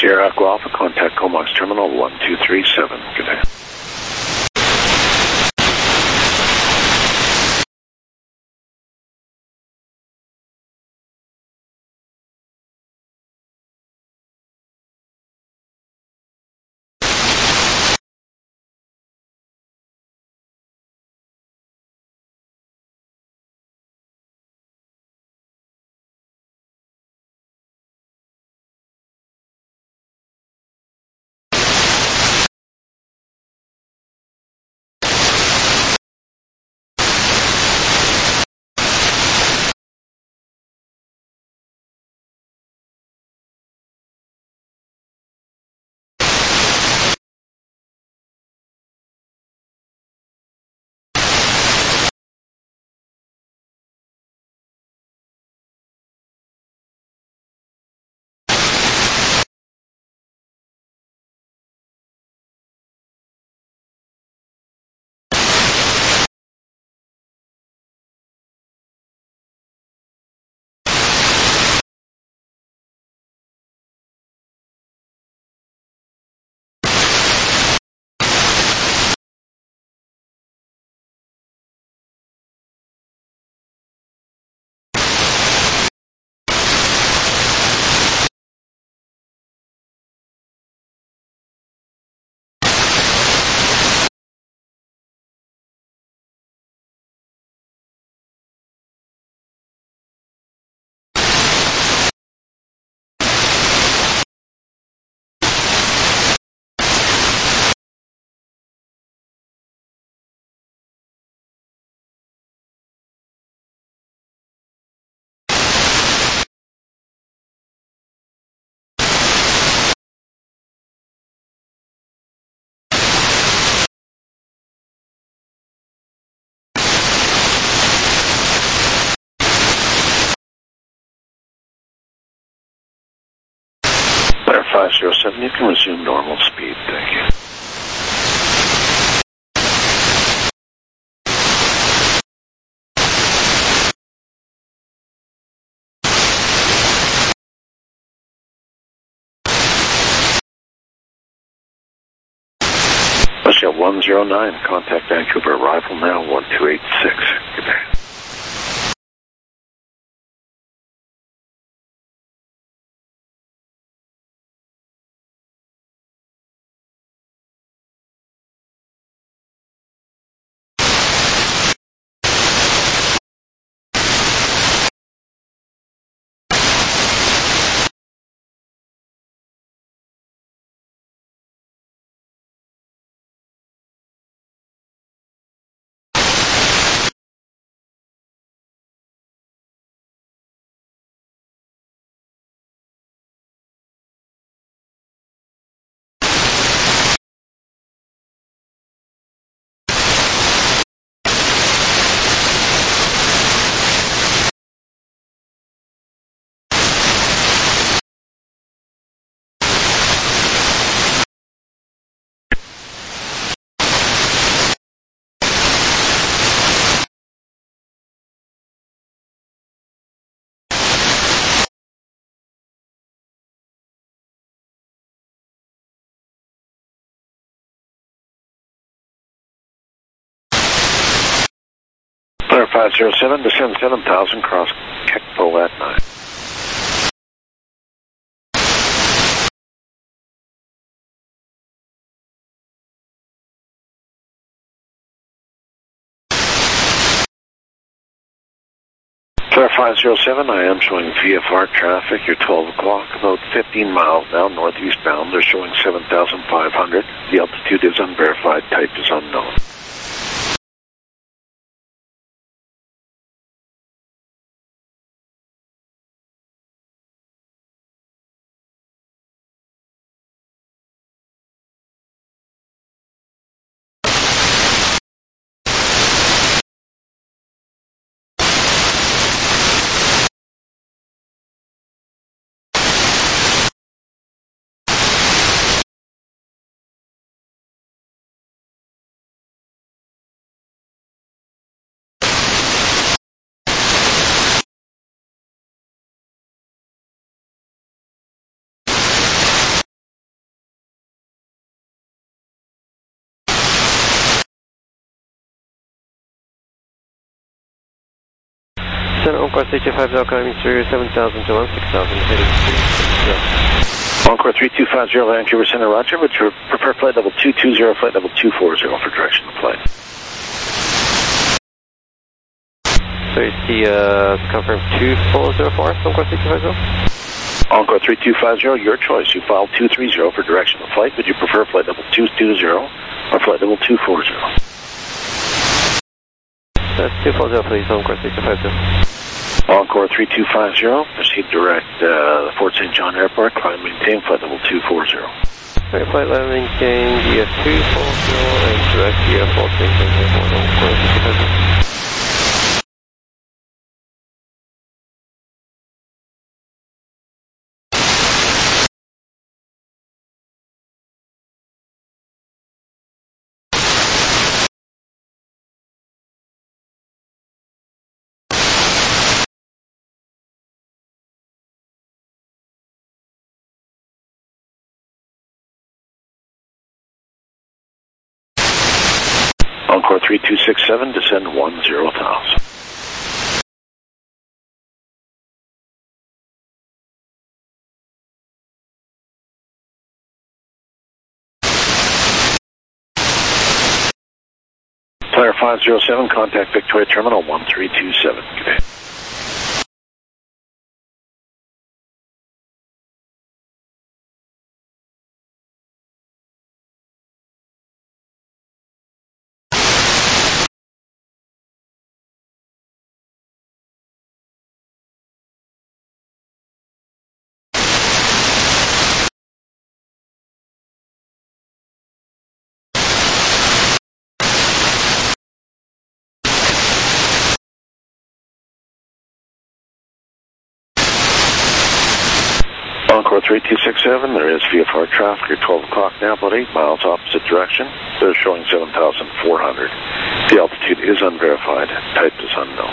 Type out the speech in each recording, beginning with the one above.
Sierra Aqua Alpha, contact Comox Terminal 1237. Good day. Clear 507, you can resume normal speed, thank you. Russia 109, contact Vancouver, arrival now 1286. Good day. Clear 507, descend 7000, cross Kekpo at 9. Clear 507, I am showing VFR traffic. You're 12 o'clock, about 15 miles now, northeastbound. They're showing 7,500. The altitude is unverified, type is unknown. Center Encore 325 climbing through 7,000 to 6,000, heading to Encore 3250 Vancouver Center, roger. Would you prefer flight level 220, flight level 240 for direction of flight? So it's the confirm 2404, Encore 3250? Encore 3250, your choice. You filed 230 for direction of flight. Would you prefer flight level 220 or flight level 240? That's 240, please, Encore 3250. Encore 3250, proceed direct Fort St. John Airport, climb maintain flight level 240. Right, flight level maintain via 240 and direct via Fort St. John Airport, Encore 3250. Encore 3267, descend 10,000. Flyer 507, contact Victoria Terminal 1327. Good day. Encore 3267, there is VFR traffic at 12 o'clock now, about 8 miles opposite direction. They're showing 7,400. The altitude is unverified, type is unknown.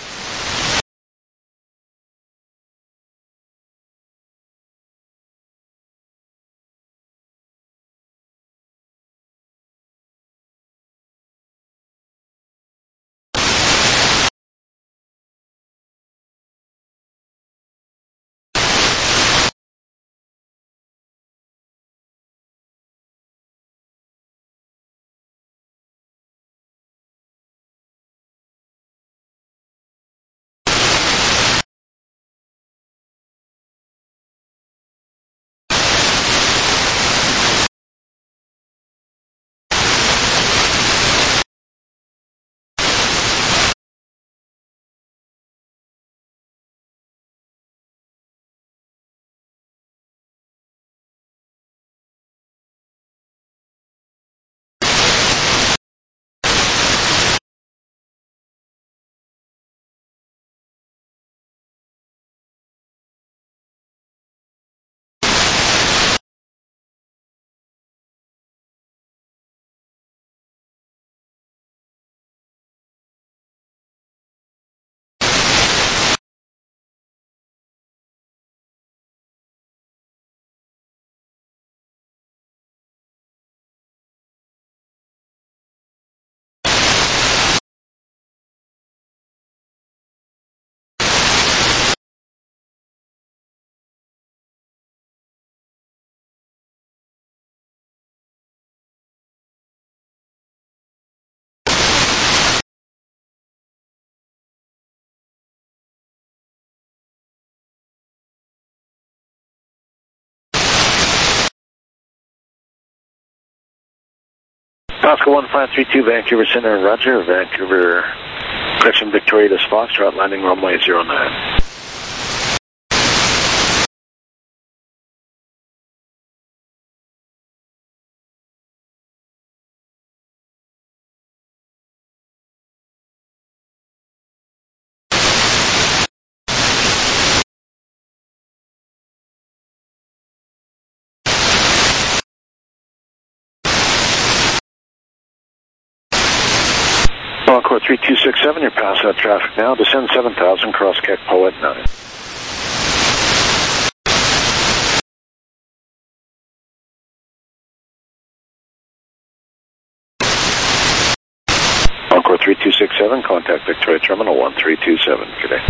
Oscar 1532, Vancouver Center, roger. Vancouver, correction, Victoria to Foxtrot, landing runway 09. Encore 3267, you're past that traffic now. Descend 7,000, cross Kekpo at 9. Encore 3267, contact Victoria Terminal 1327. Good day.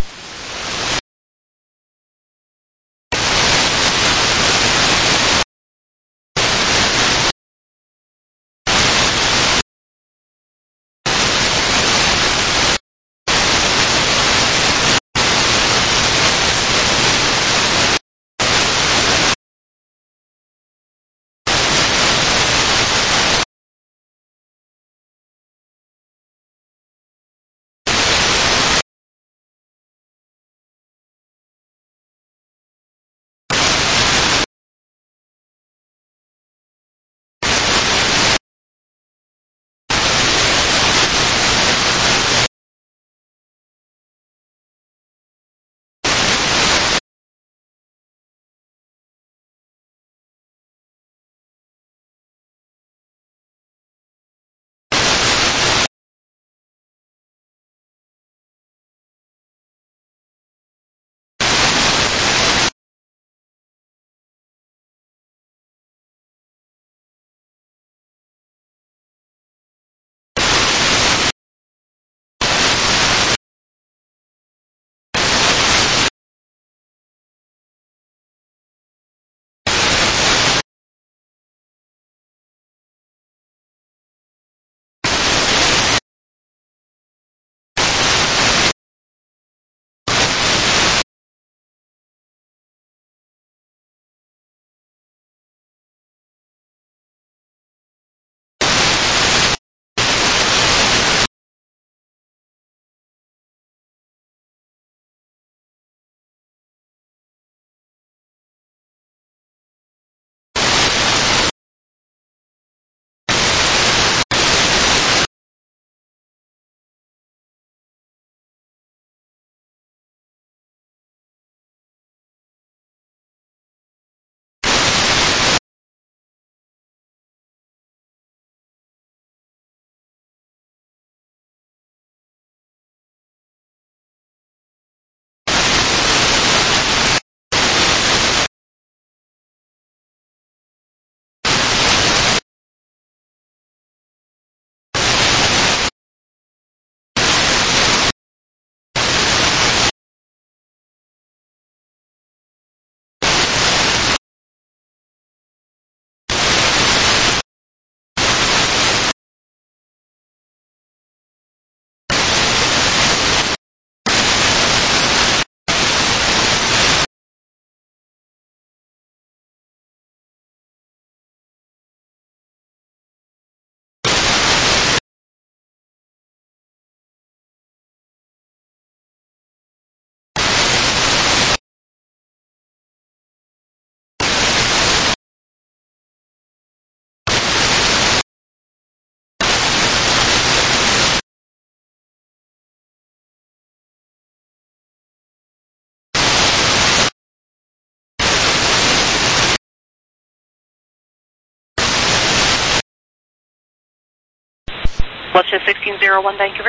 Westjet 1601 Vancouver.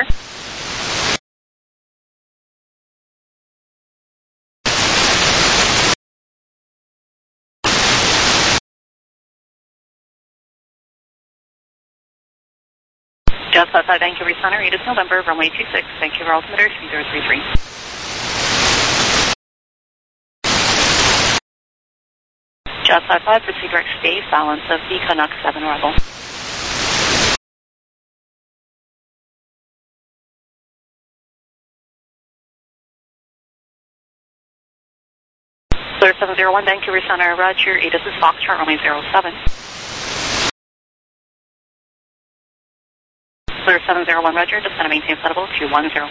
Just outside Vancouver Center, 8 November, runway 26, Vancouver altimeter 3033. Just outside, proceed direct stay, balance of the Canuck 7 arrival. Clear 701 Vancouver Center, Roger, 8 Foxtrot, runway 07. Clear 701 Roger, descend and maintain settable 210.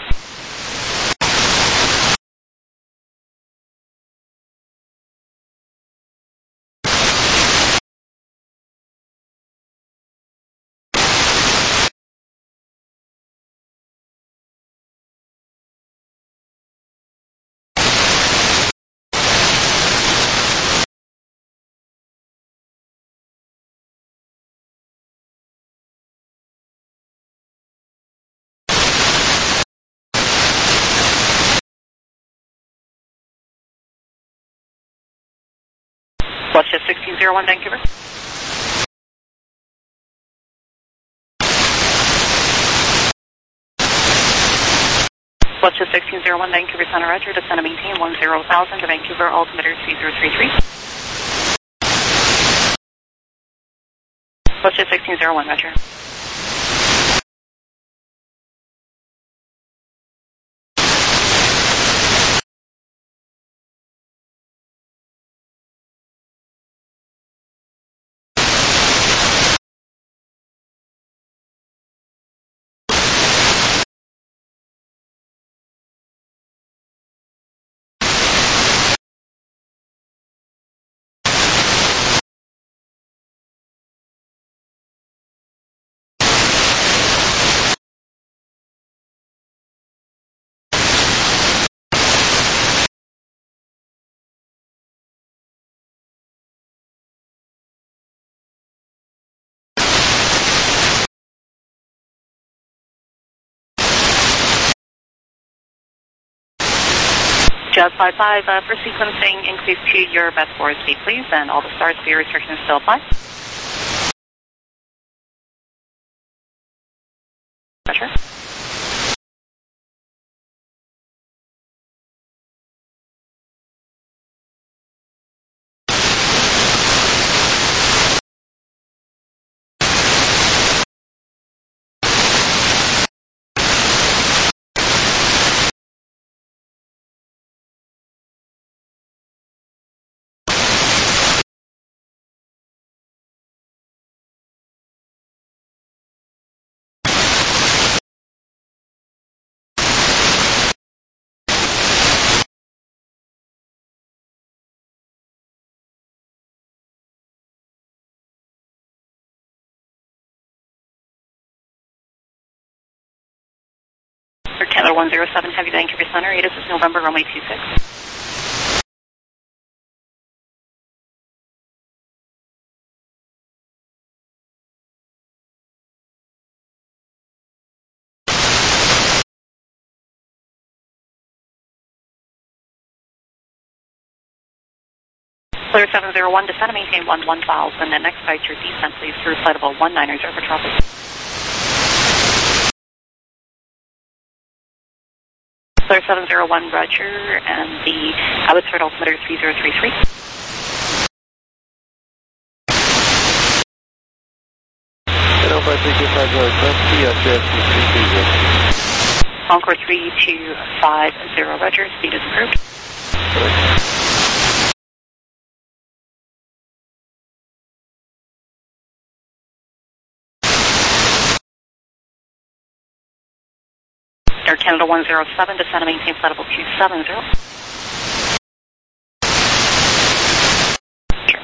Westjet 1601 Vancouver. Westjet 1601, Vancouver Center, Roger, descend and maintain 10,000 to Vancouver, altimeter 3033. Westjet 1601, Roger. Jazz 55, for sequencing, increase to your best forward speed, please, and all the stars for your restrictions still apply. Roger. For Canada 107, Heavy Vancouver Center, this is November, runway 26. Clear 701, descend and maintain 11,000, and expedite your descent, please, through flight level 19 over traffic. Clear 701, Roger, and the Abbotsford altimeter 3033. Concord 3250, Roger, speed is approved. Air Canada 107, descend and maintain flight level 270. Sure.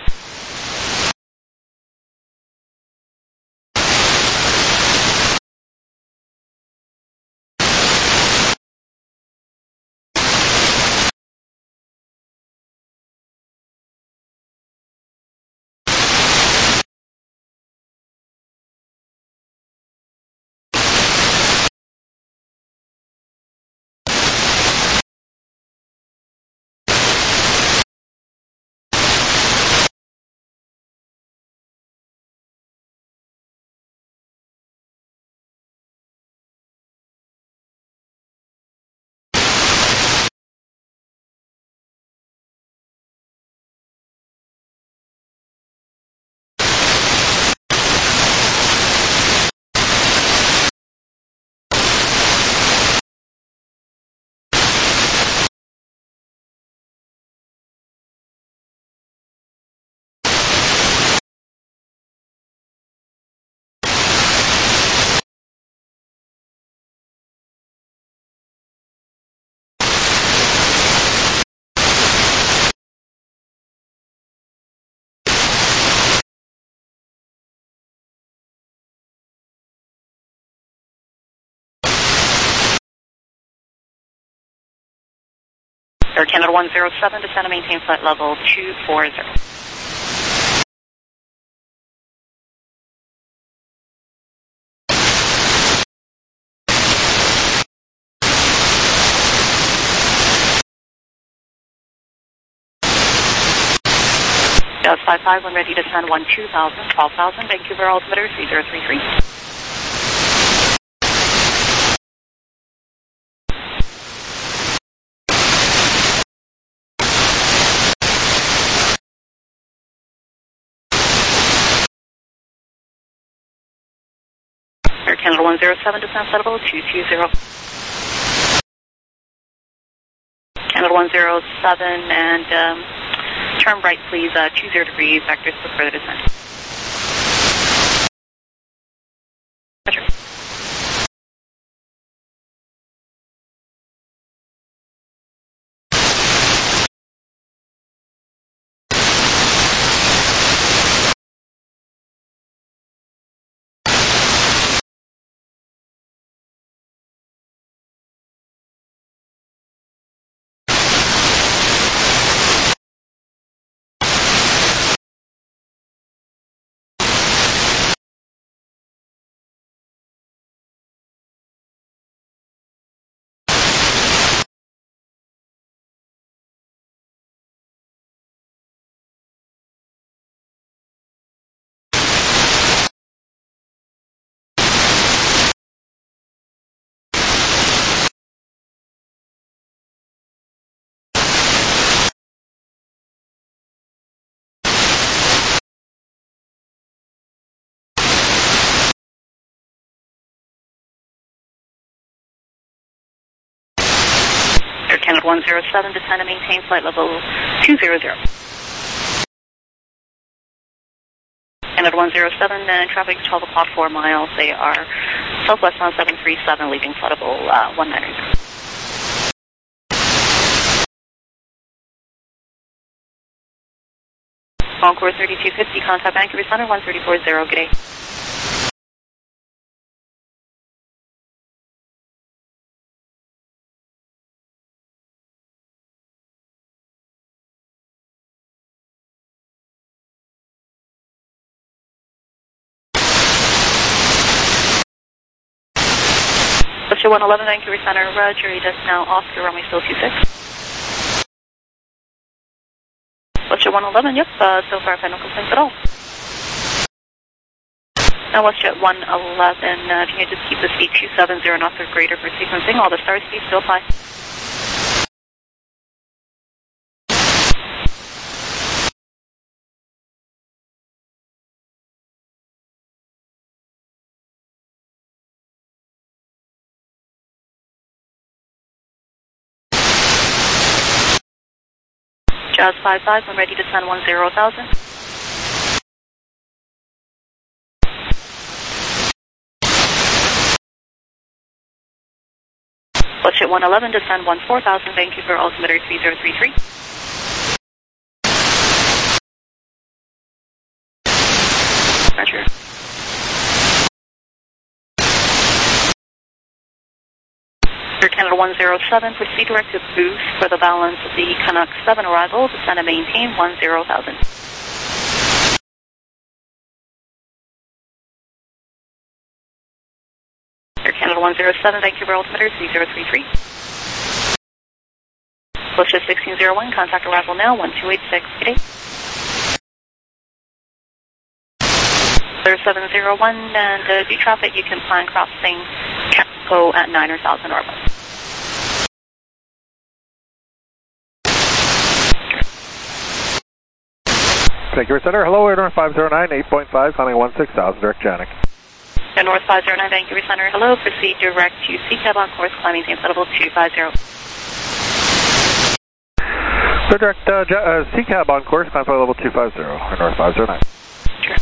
Air Canada 107, descend and maintain flight level 240. Jazz 55, when ready to descend 12,000, Vancouver altimeter 3033. Canada 107, descent flight level 220. Canada 107, and turn right, please, 20 degrees, vectors for further descent. Roger. Air Canada 107, descend and maintain flight level 200. Canada 107, and traffic 12 o'clock, 4 miles. They are southwestbound 737, leaving flight level 190. Concourse 3250, contact Vancouver Center 1340, good day. Buster 111, Vancouver Center, roger, ADES now Oscar, runway still 26. Buster 111, yep, so far I've had no complaints at all. Now WestJet 111, if you can just keep the speed 270 knots or greater for sequencing, all the star speeds still apply. Jazz 55, when ready to descend 10,000. WestJet 111, descend 14,000, Vancouver altimeter 3033. Roger. Air Canada 107, proceed direct to boost for the balance of the Canuck 7 arrival, descend and maintain 10,000. Air Canada 107, Vancouver altimeter 3033. WestJet 1601, contact arrival now 1286, good day. Clear 701, and due traffic, you can plan crossing Capco at 9 or 1,000 normal. Vancouver Center, hello, Air North 509, 8.5, climbing 16,000, direct Janik. Air North 509, Vancouver Center, hello, proceed direct to CCAB on course, climbing same level 250. So direct CCAB on course, climb flight level 250, Air North 509. Sure.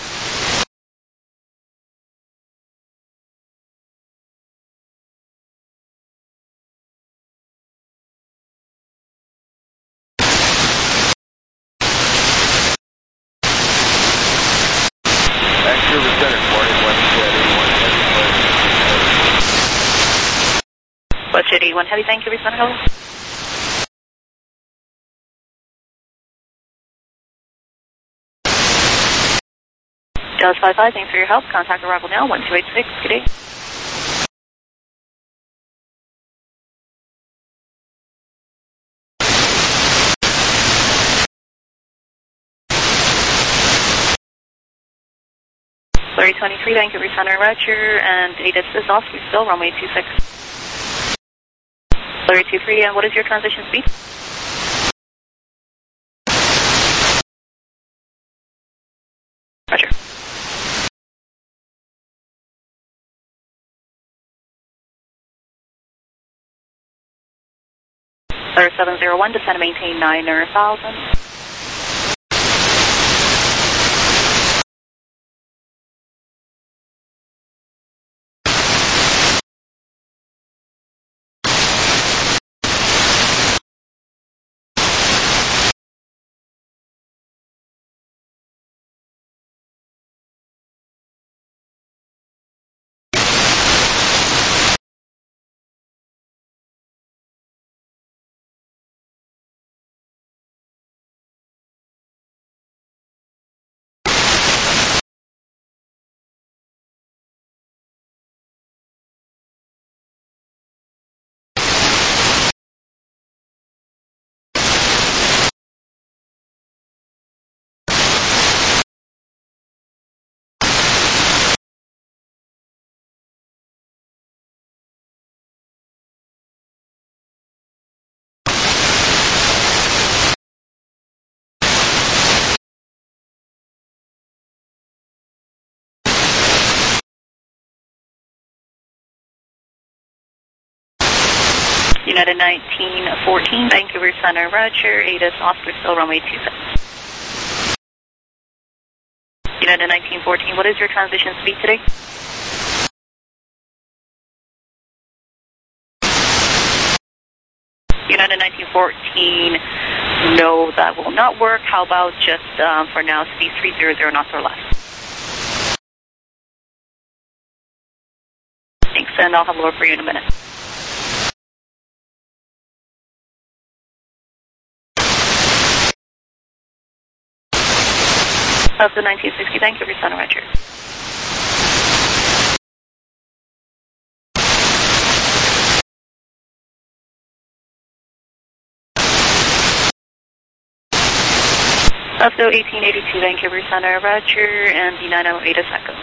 Vancouver Center, morning, WestJet 81 heavy. WestJet 81 heavy, Vancouver Center, hello. Jazz 55, thanks for your help. Contact arrival now 1286, good day. Larry 23, Vancouver Center, roger, and ADES is off, we still runway 26. Larry 23, and what is your transition speed? Roger. Clear 701, descend and maintain 9,000. United 1914, Vancouver Center, Roger, ATIS, Oscar, still runway 26. United 1914, what is your transition speed today? United 1914, no, that will not work. How about just for now, speed 300 knots or less? Thanks, and I'll have lower for you in a minute. Of the 1960, Vancouver Center, Roger. Of the 1882, Vancouver Center, Roger, and the 908 is Echo.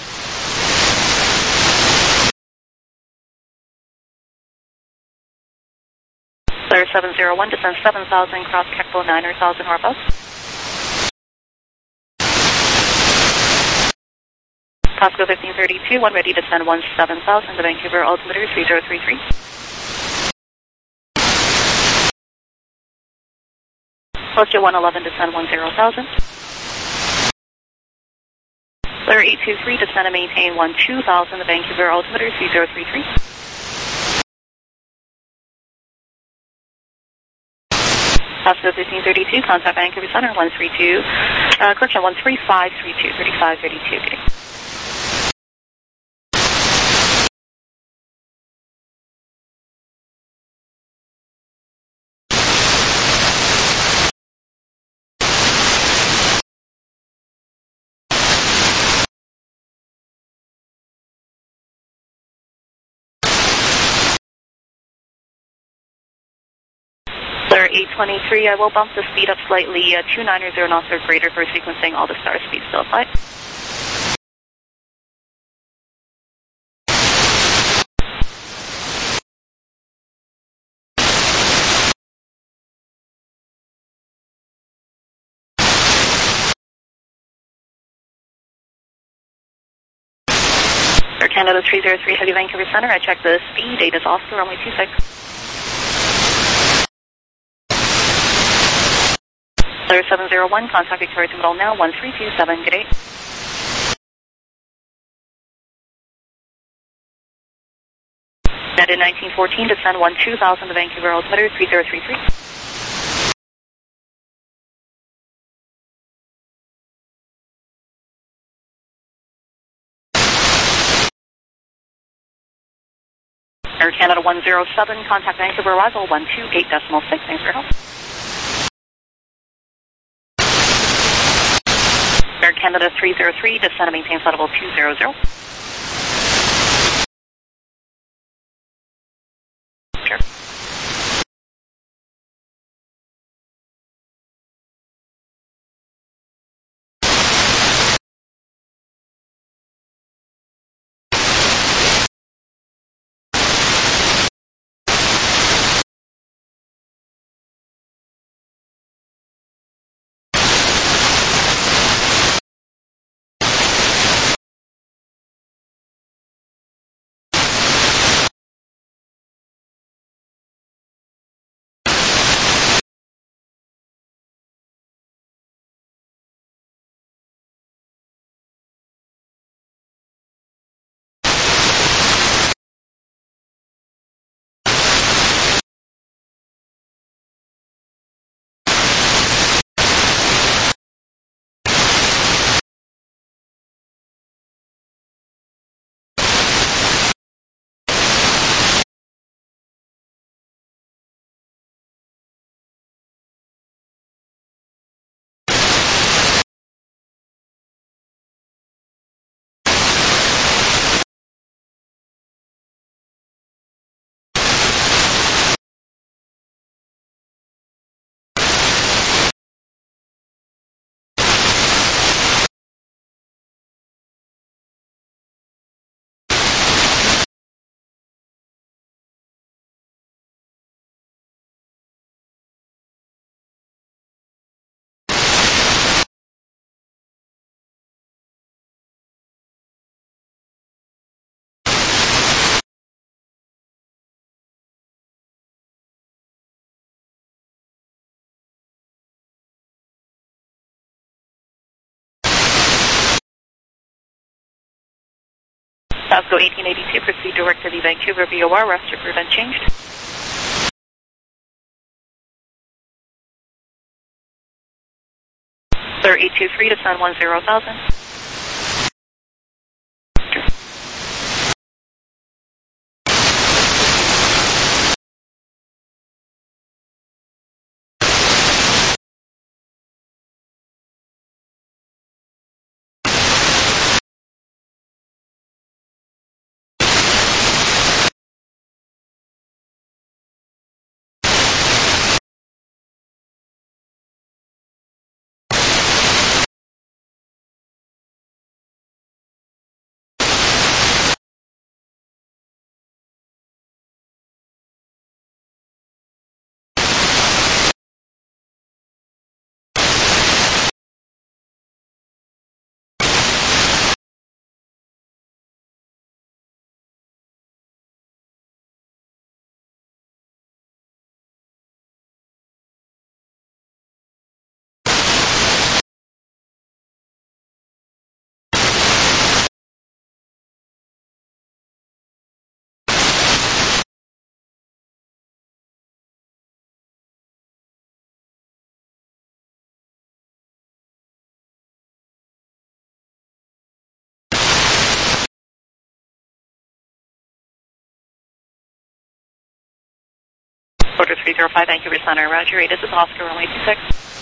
Clear 701, descend 7,000, cross Kekpo 9,000 or above. Costco 1532, one ready to send 17,000 to Vancouver altimeter 3033. Posture 111 to send 10,000. Clear 823 to send and maintain 12,000 to Vancouver altimeter 3033. Costco 1532, contact Vancouver Center 132, correction 13532, 3532. Okay. Clear 823, I will bump the speed up slightly, 290 knots or greater for sequencing. All the star speeds still apply. Air Canada 303, Heavy Vancouver Center, I checked the speed, ATIS Oscar, runway 26. Clear 701, contact Victoria Terminal now, 1327, good day. United 1914, descend 12,000 to Vancouver altimeter 3033. Air Canada 107, contact Vancouver arrival 128.6, thanks for your help. Air Canada 303, descend and maintain flight level 200. Sure. Pasco 1882, proceed direct to the Vancouver VOR, rest to prevent changed. Clear 823, descend 10,000. Order 305, Vancouver Center, roger. This is Oscar, runway 26.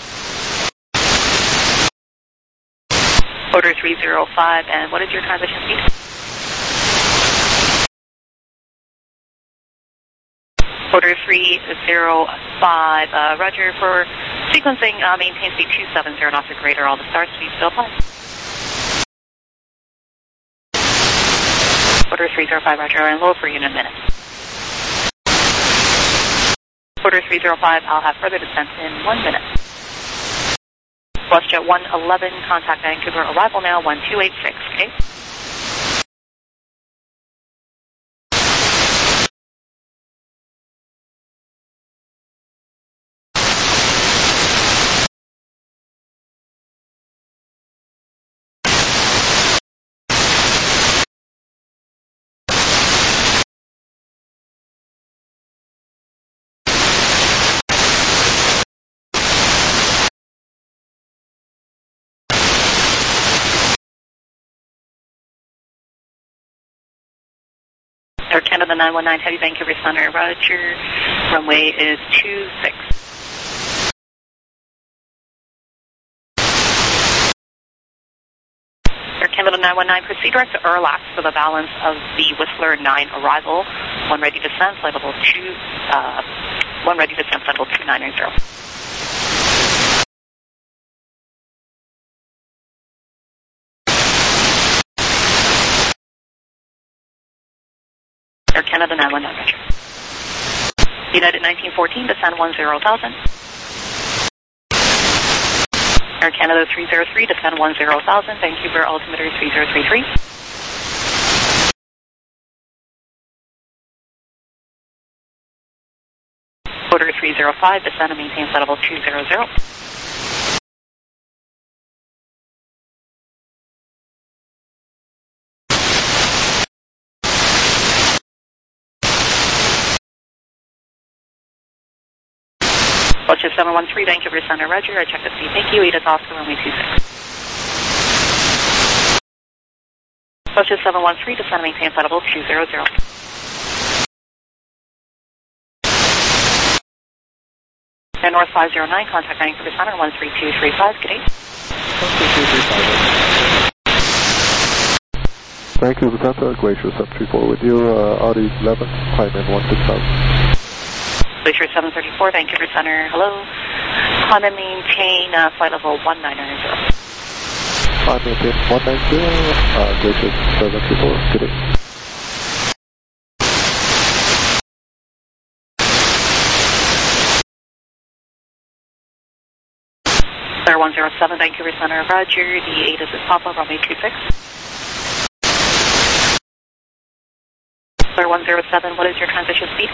Order 305, and what is your transition speed? Order 305, roger. For sequencing, maintain speed 270 knots or greater. All the start speed still apply. Order 305, roger, and low for unit minutes. Order 305, I'll have further descent in 1 minute. WestJet 111, contact Vancouver, arrival now 1286, okay? Air Canada 919, Heavy Vancouver Center, roger. Runway is 26. Air Canada 919, proceed direct to Erlax for the balance of the Whistler 9 arrival. One ready to descend, flight level 2990. Air Canada 919, roger. United 1914, descend 10,000. Air Canada 303, descend 10,000. Vancouver altimeter 3033. Order 305, descend and maintain flight level 200. WestJet 713, Vancouver Center, roger. I checked the speed. Thank you. Edith Oscar, runway 26. WestJet 713, descend and maintain flight level 200. And North 509, contact Vancouver Center, 13235. Good day. 13235. Vancouver Center, Glacier 734 with you, Audi 11, climb in 16,000. Glacier 734, Vancouver Center, hello. Climb and maintain flight level 1990. Climb maintain 190, Glacier 734, good day. Clear 107, Vancouver Center, roger. The 8 is Papa, runway 26. Clear 107, what is your transition speed?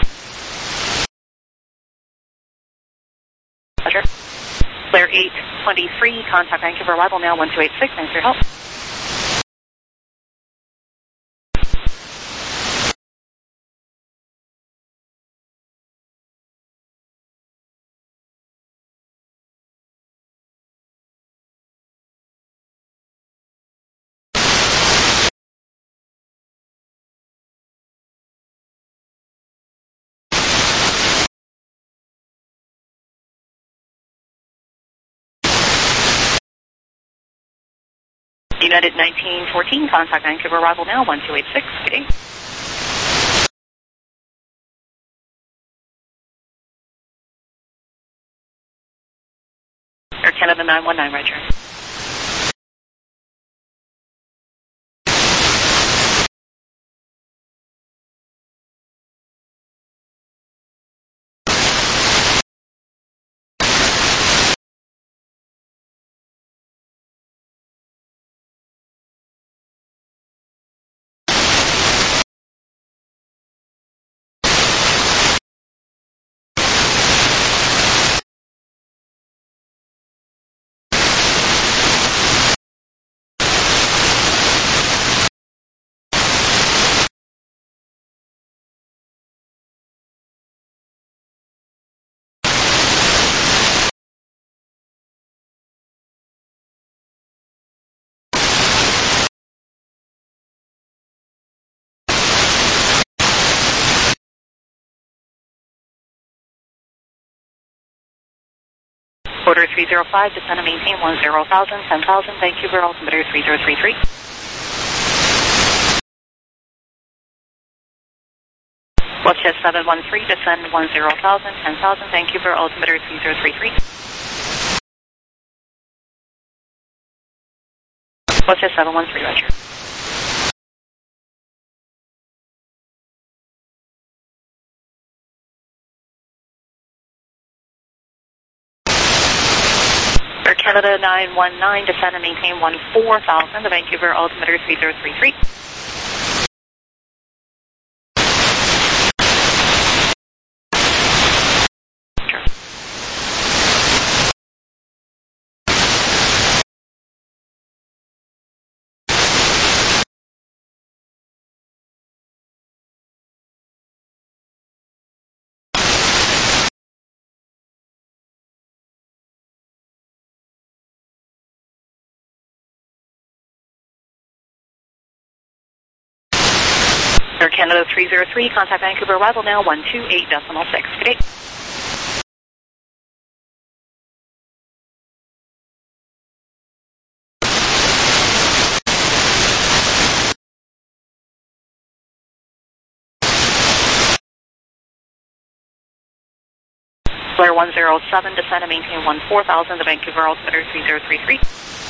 Roger. Clear 823, contact Vancouver, arrival now 1286, thanks for your help. United 1914, contact Vancouver, arrival now, 1286, good day. Air Canada 919, Roger. Order 305, descend and maintain 10,000, 10,000, Vancouver, altimeter 3033. Westjet 713, descend 10,000, 10,000, Vancouver, altimeter 3033. Westjet 713, Roger. Air Canada 919, descend and maintain 14,000, the Vancouver, altimeter 3033. Air Canada 303, contact Vancouver, arrival now, 128.6, good day. Blair 107, descend and maintain 14,000, the Vancouver, altimeter 3033.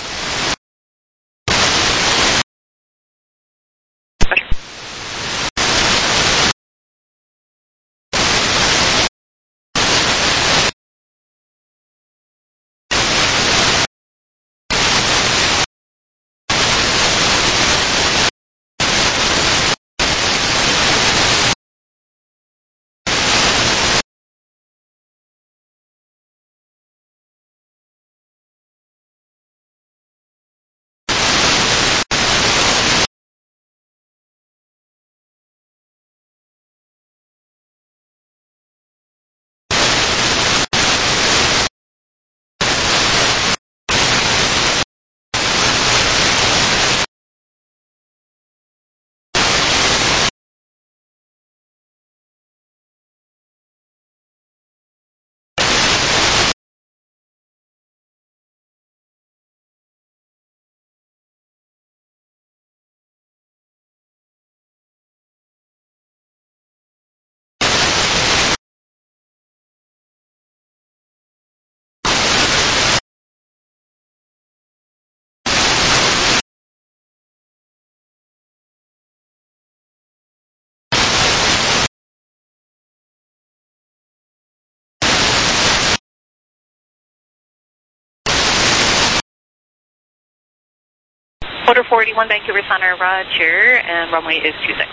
Order 481, Vancouver Center, Roger, and runway is 26.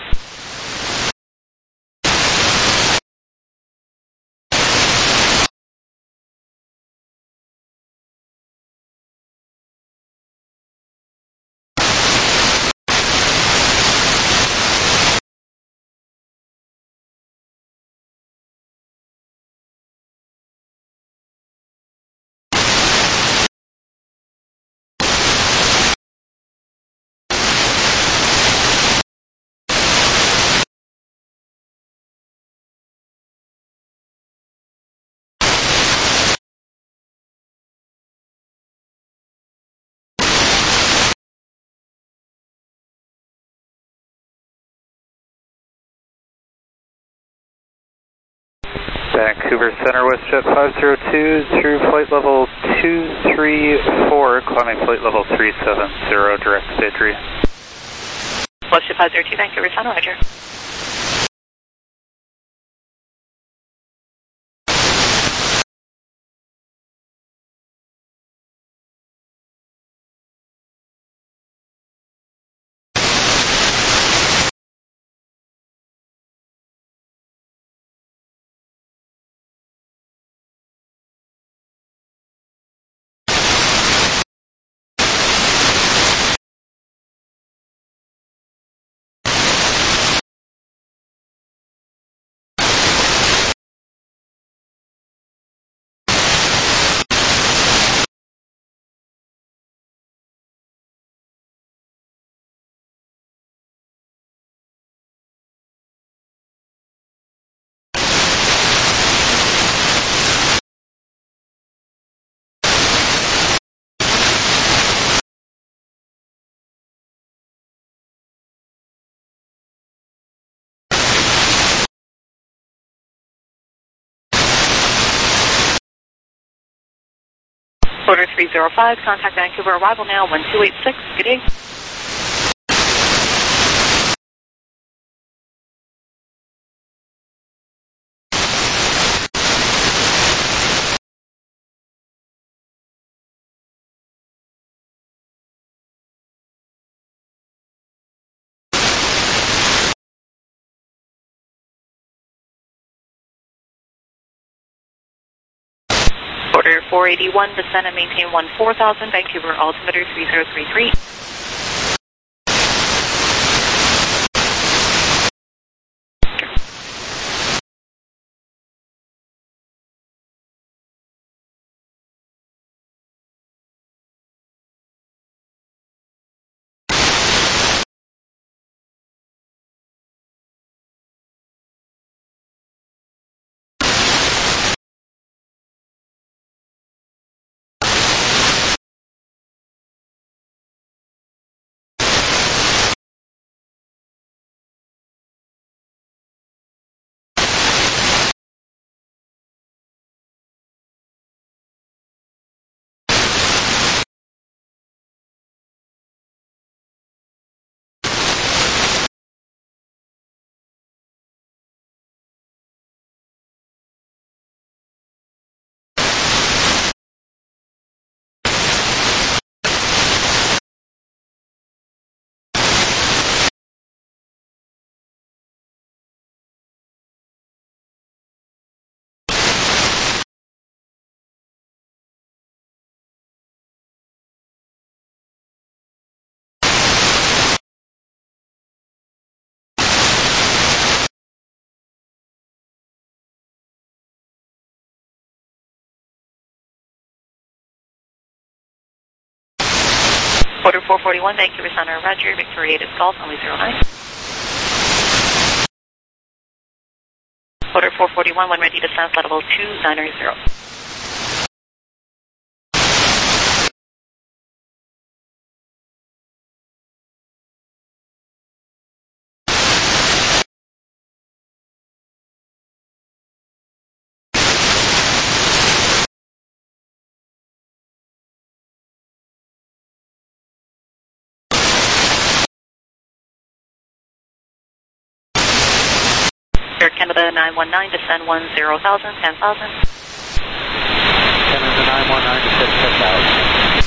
Vancouver Center, WestJet 502 through flight level 234, climbing flight level 370, direct Vidri. WestJet 502, Vancouver Center, roger. Order 305, contact Vancouver, arrival now, 1286, good day. Order 481, descend and maintain 14,000, Vancouver, altimeter 3033. Order 441, Vancouver Center, roger, Victoria Golf, only 09. Order 441, when ready to descend, flight level 290. Air Canada 919, descend 10,000, 10,000. Canada 919, descend 10,000.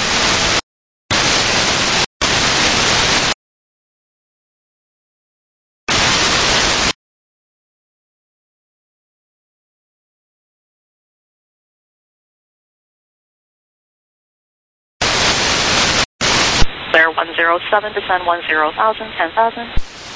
Clear 107, descend 10,000, 10,000.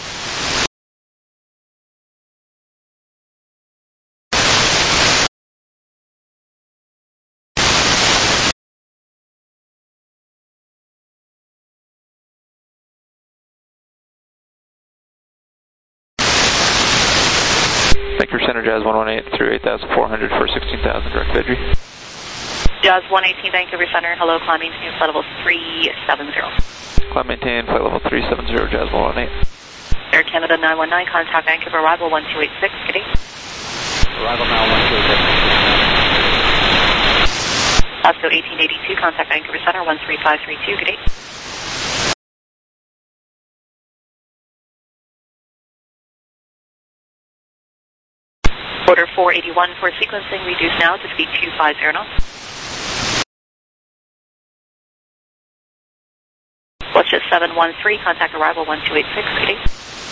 Vancouver Center, Jazz 118 through 8,400 for 16,000, direct Vidri. Jazz 118, Vancouver Center, hello, climb maintain, flight level 370. Climb maintain, flight level 370, Jazz 118. Air Canada 919, contact Vancouver, arrival 1286, good day. Arrival now 128. Osco 1882, contact Vancouver Center 13532, good day. Order 481 for sequencing, reduce now to speed 250 knots. Watches 713, contact arrival 1286, good day.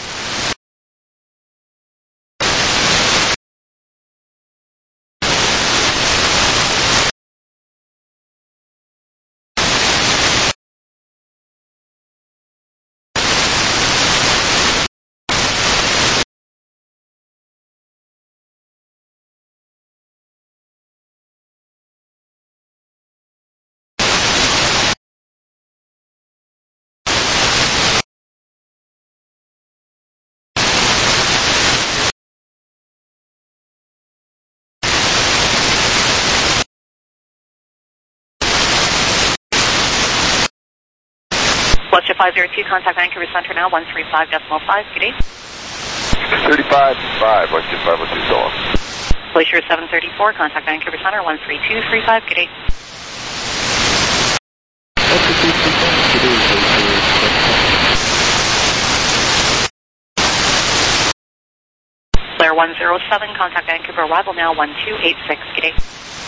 Watch 502, contact Vancouver Center now 135.5, good day. 35.5, watch 502, so on. Glacier 734, contact Vancouver Center 13235, good day. Blair 107, contact Vancouver, arrival now 1286, good day.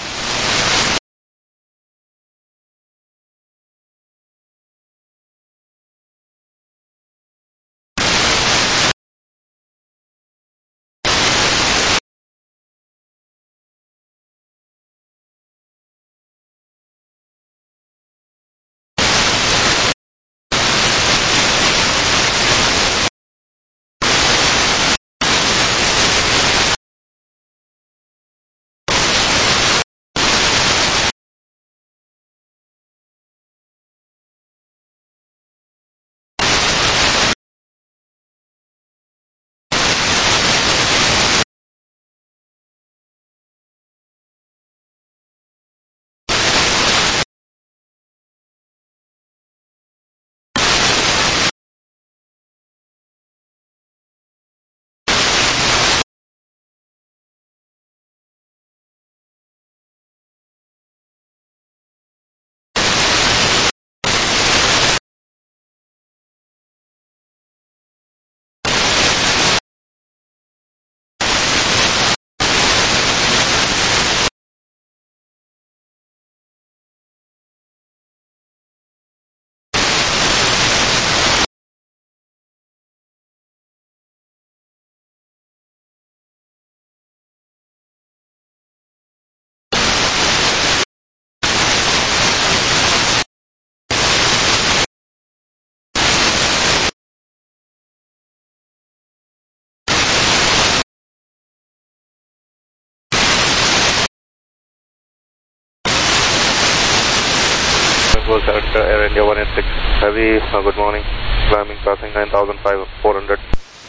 Air India 186 Heavy, good morning. Climbing, passing 9,400.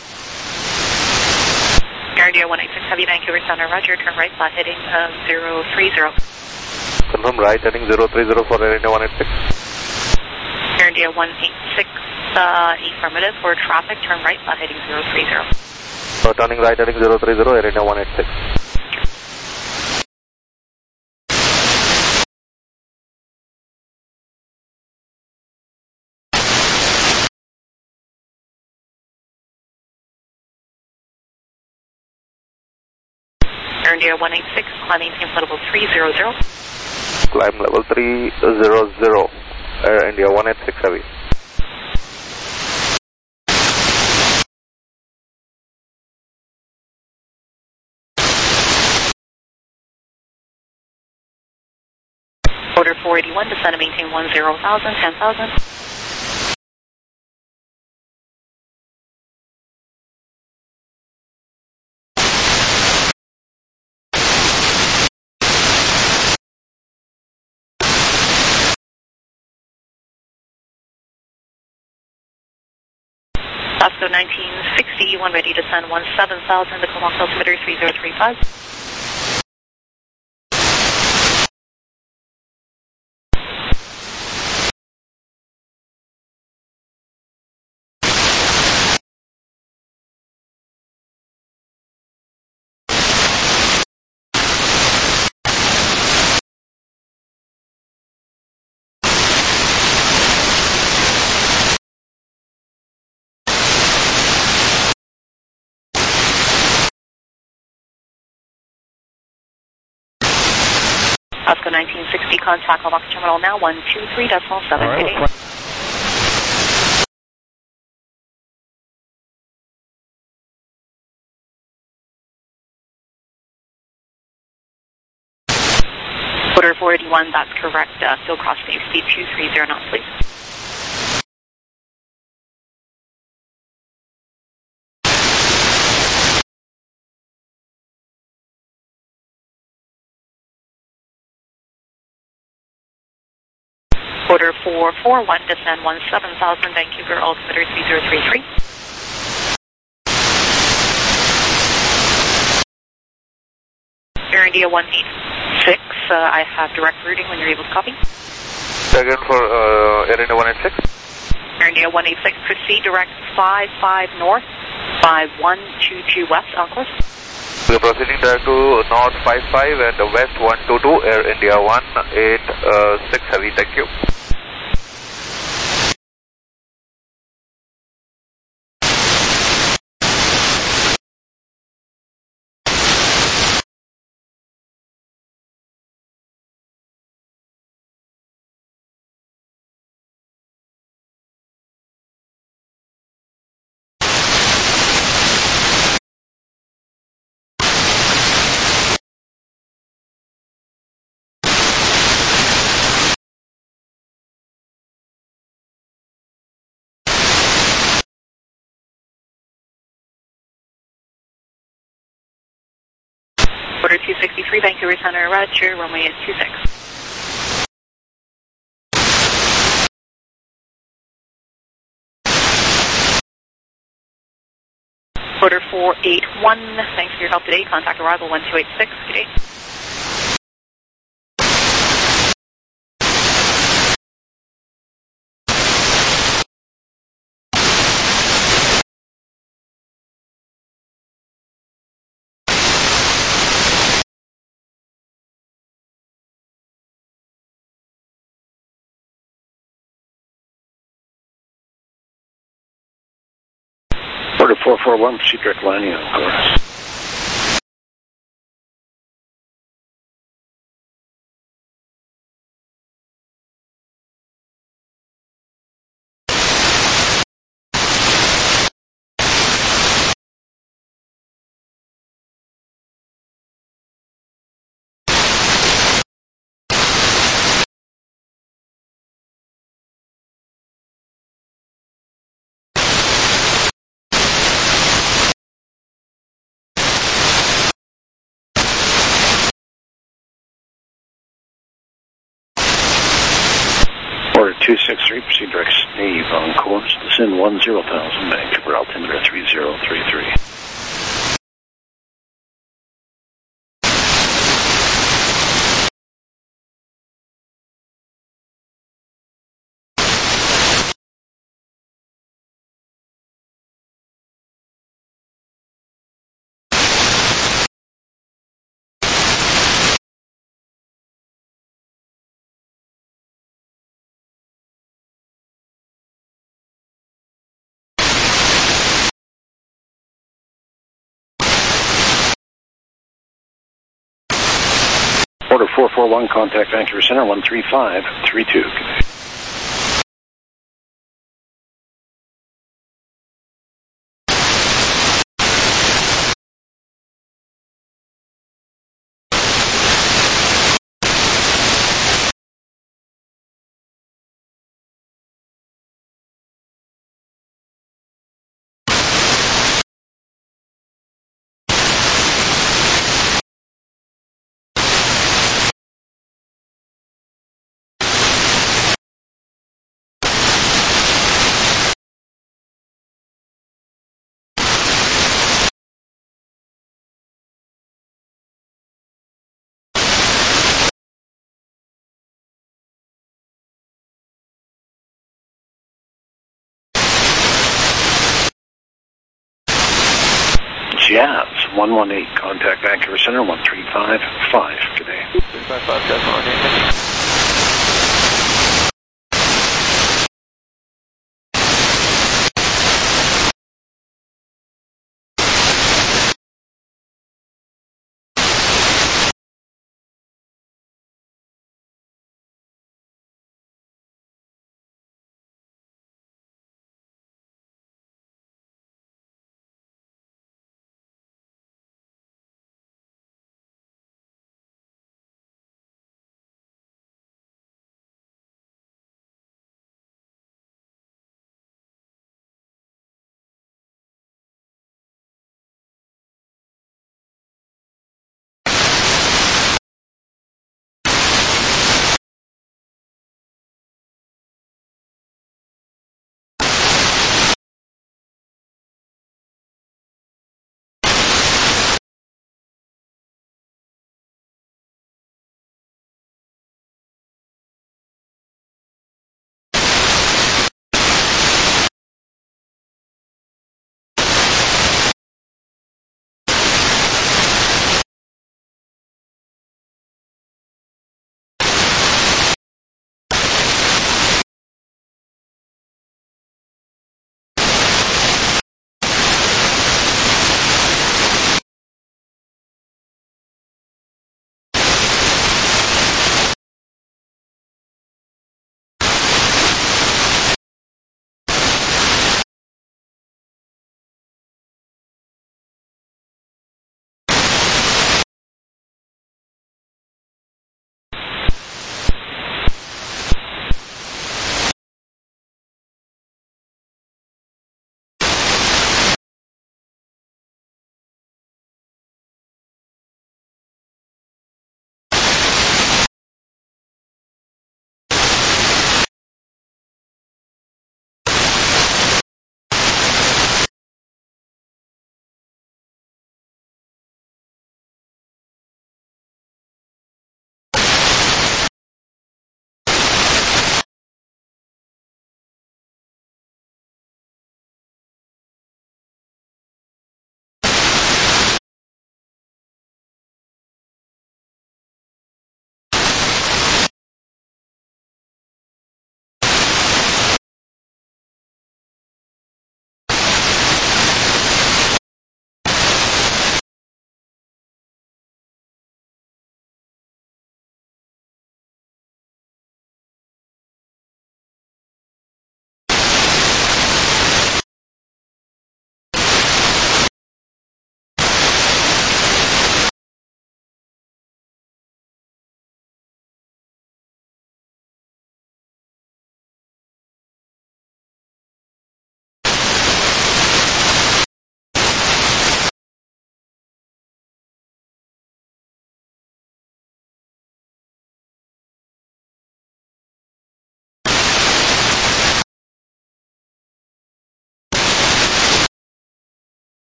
Air India 186 Heavy, Vancouver Center, roger, turn right, flat heading 030. Confirm right heading 030 for Air India 186. Air India 186, affirmative for traffic, turn right, flat heading 030. Turning right heading 030, Air India 186. Air India 186, climbing level 300. Climb level 300, Air India 186 Heavy. Order 481, descend and maintain 10,000, 10,000. Osco 1960, one ready to send 17,000, the Comox altimeter 3035. Oscar 1960, contact Hallmark Terminal now, 123.7. Right, Quarter 481, that's correct. Still crossing you, speed 230 knots, please. Quarter 441, descend 17,000, Vancouver, altimeter 3033. Air India 186, I have direct routing when you're able to copy. Again for Air India 186. Air India 186, proceed direct 55 north, 5122 west, on course. We are proceeding direct to north 55 and west 122, Air India 186 heavy, thank you. Quarter 263, Vancouver Center, Roger, runway is 26. Quarter 481, thanks for your help today. Contact arrival 1286, good day. Quarter 441, proceed direct landing on course. Order 263, proceed direct Steve on course, descend 10,000, Vancouver, altimeter 3033. Order 441, contact Vancouver Center, 13532. Jazz 118, contact Vancouver Center, 1355. Good day. 355, Jazz 118.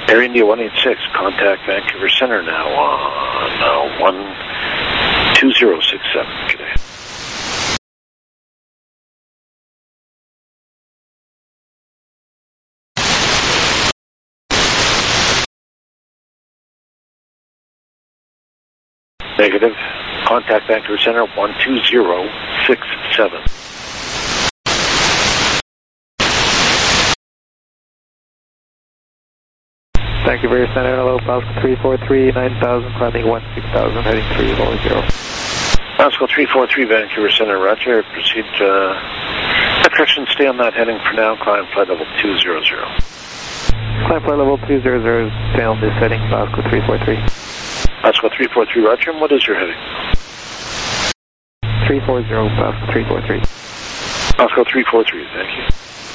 Air India 186, contact Vancouver Center now on 12067. Good day. Negative. Contact Vancouver Center 12067. Vancouver Center, hello, Pascal 343, 9000, climbing 16,000, heading 340. Pascal 343, Vancouver Center, roger. Proceed that correction, stay on that heading for now, climb flight level 200. Climb flight level 200, stay on this heading, Pascal 343. Pascal 343, roger, and what is your heading? 340, Pascal 343. Pascal 343, thank you.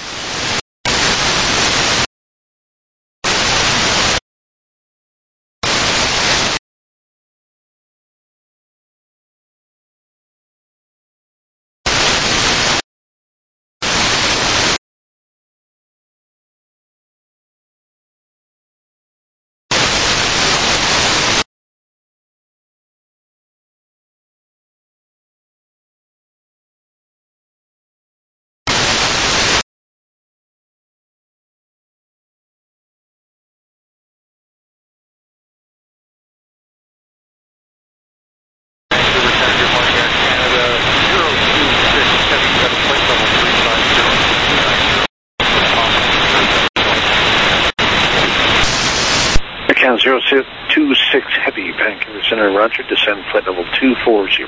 Can 026 Heavy, Vancouver Center, roger, descend flight level 240.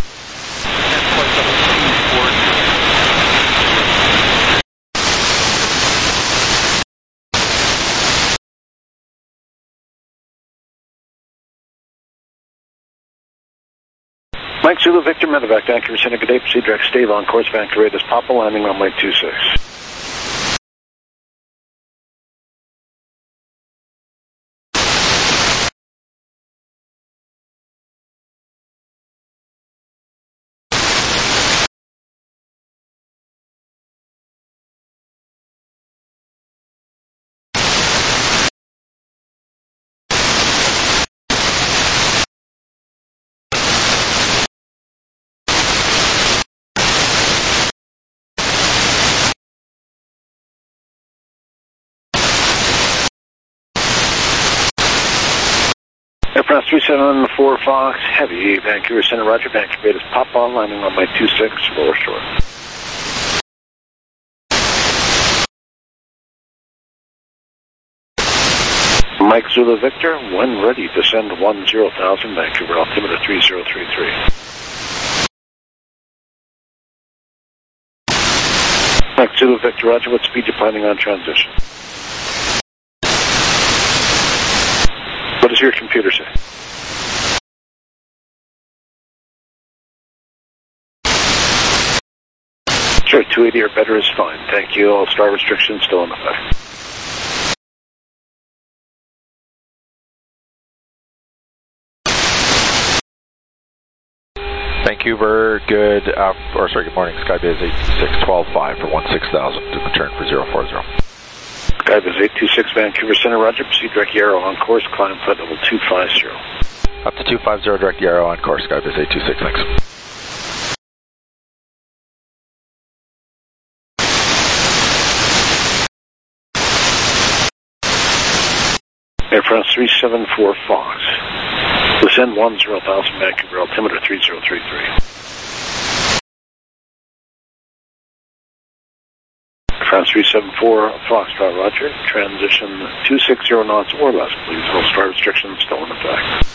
Mike Zulu, Victor, Medevac, Vancouver Center, good day, proceed direct, stay on course, Vancouver Raiders, Papa, landing runway 26. Air France 374 Fox, Heavy, Vancouver Center, roger, Vancouver Raiders, Papa, landing runway 26, lower shore. Mike Zulu Victor, when ready, descend 10,000, Vancouver, altimeter 3033. Mike Zulu Victor, roger, what speed you planning on transition? What does your computer say? Sure, 280 or better is fine, thank you. All star restrictions still in effect. Vancouver, good morning, Skybiz 82612.5 for 16,000 to return for 040. Skybiz 826 Vancouver Center, roger, proceed direct Yarrow on course, climb flight level 250. Up to 250, direct Yarrow on course, Skybiz 826, thanks. Air France 374 Fox. Descend 10,000, Vancouver, altimeter 3033. France 374 Foxtrot, roger. Transition 260 knots or less, please. All star restrictions still in effect.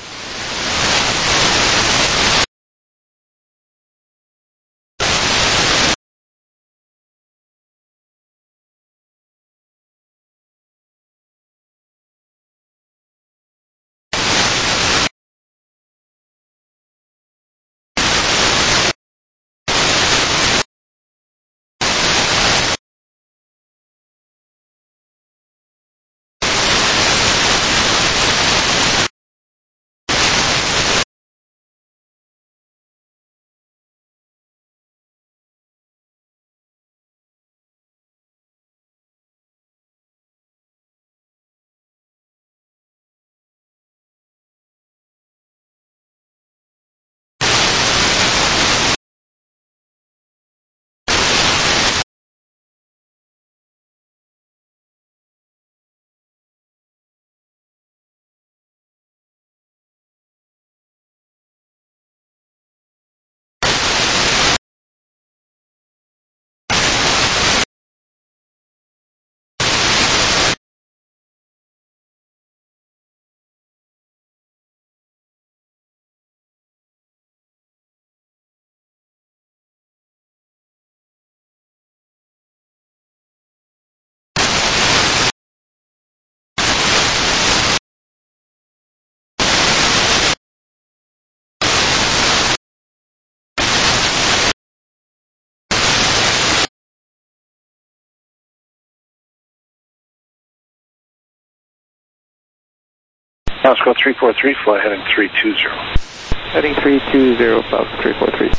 Moscow 343, fly heading 320. Heading 320, Falcon 343.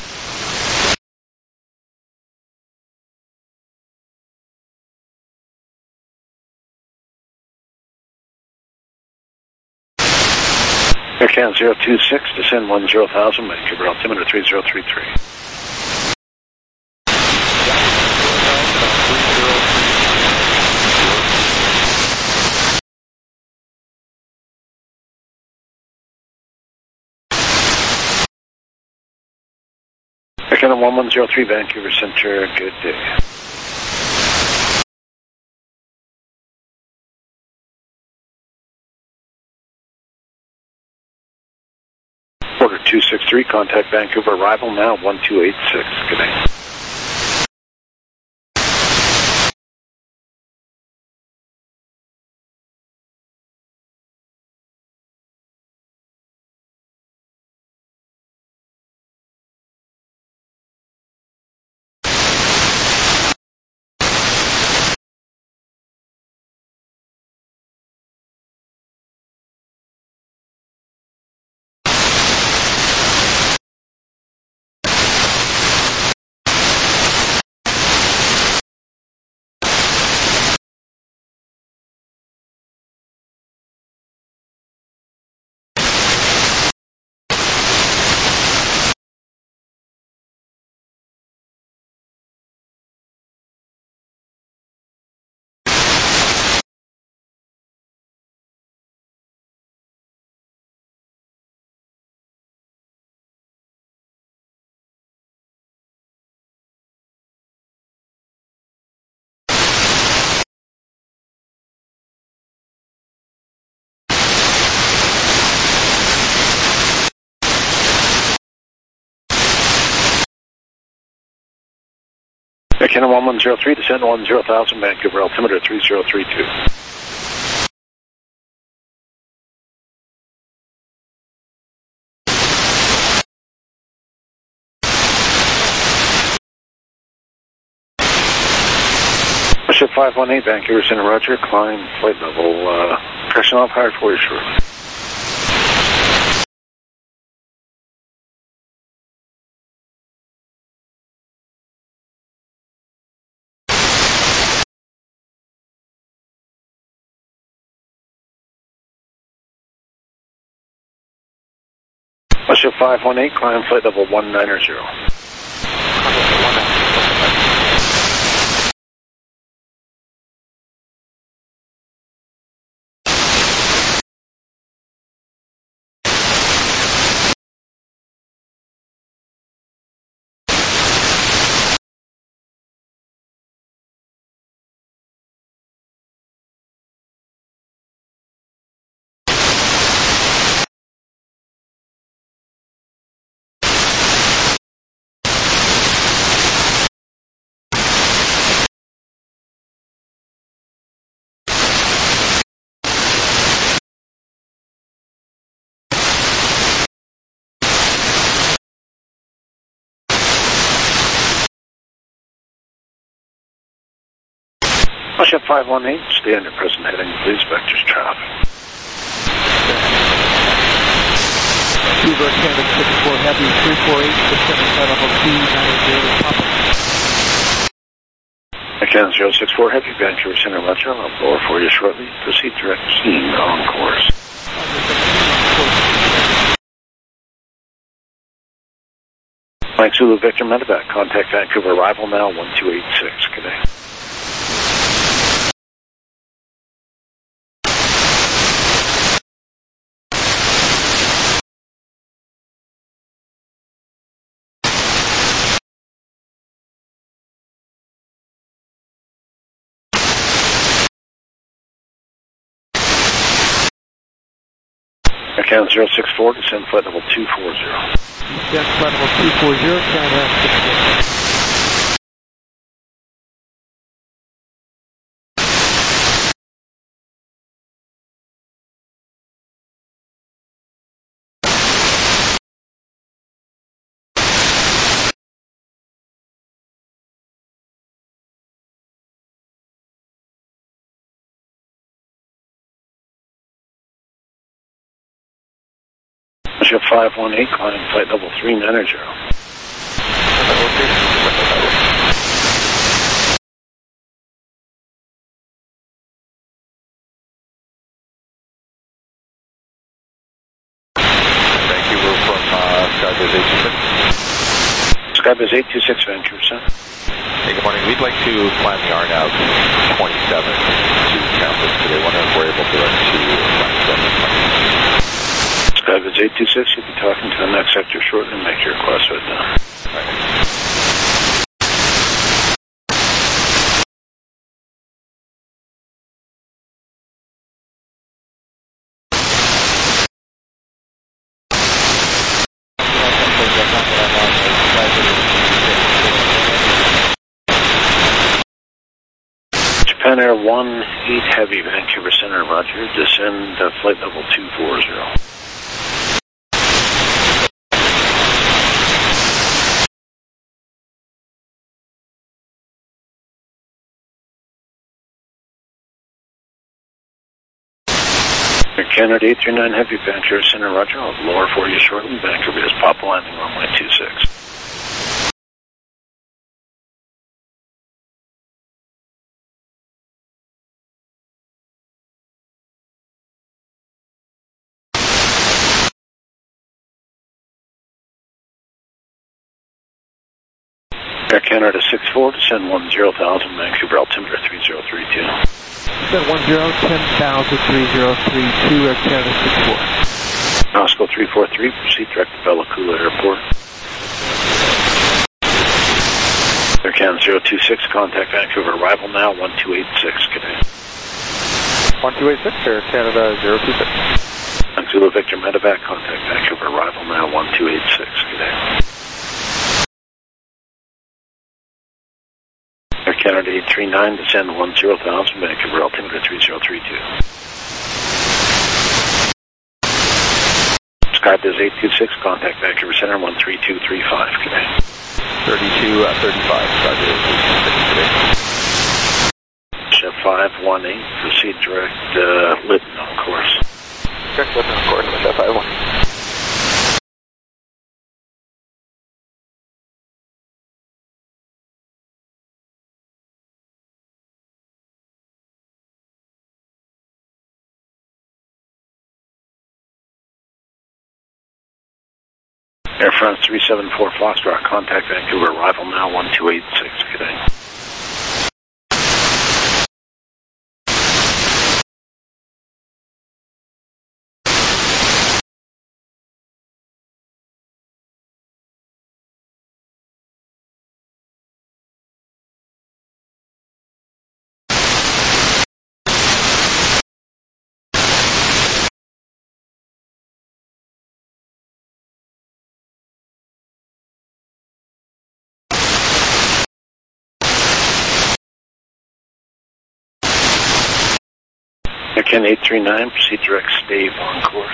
AirCan 026, descend 10,000, Vancouver altimeter 3033. AirCan 1103, Vancouver Center, good day. Order 263, contact Vancouver arrival now, 1286, good day. AirCan 1103, descend 10,000, Vancouver altimeter 3032. Ship 518, Vancouver Center, roger, climb flight level, pressure off, higher for you shortly. Ship 518, climb flight level 190. Ship 518, stay on your present heading, please, vectors traffic. Cuba, Canada 64 Heavy 348, descending flight level 290, Papa. AirCan 064 Heavy, Vancouver Center, roger, I'll blow for you shortly. Proceed direct keen on course. Mike Zulu Victor Medevac, contact Vancouver arrival now, 1286, good day. AirCan 064, descend flight level 240. Descend flight level 240, Canada 64. Ship 518, climbing flight level 390. Thank you. We're from Skybase 826. Skybase 826, Vancouver Center. Hey, good morning. We'd like to climb the RNAV 27 to campus today. Wondering if we're able to direct to climb 7. Skybase 826, you'll be talking to the next sector shortly and make your request right now. Japan Air 18 Heavy, Vancouver Center, roger. Descend flight level 240. Air Canada 839 Heavy, Vancouver Center, roger. I'll lower for you shortly. Vancouver is Papa landing runway 26. Air Canada 64, descend 10,000, Vancouver altimeter 3032. Descend 10,000, 3032, Air Canada 64. Moscow 343, proceed direct to Bella Coola Airport. Air Canada 026, contact Vancouver, arrival now 1286, good day. 1286, Air Canada 026. Zulu Victor Medevac, contact Vancouver, arrival now 1286, good day. Air Canada 839, descend 10,000, Vancouver altimeter 3032. Skybase 826, contact Vancouver Center 13235, good day. 3235, Skybase 826 today. Ship 518, proceed direct Lytton on course. Direct Lytton on course, Ship 518. Air France 374 Foxtrot, contact Vancouver, arrival now 1286, good day. Air Canada 839, proceed direct Stave on course.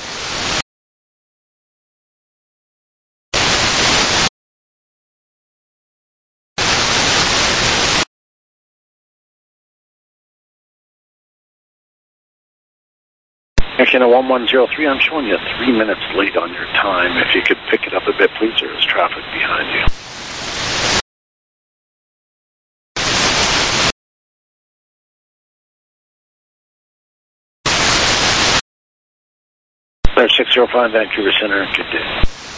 Air Canada 1103, I'm showing you 3 minutes late on your time. If you could pick it up a bit, please, there is traffic behind you. Air 605, Vancouver Center, good day.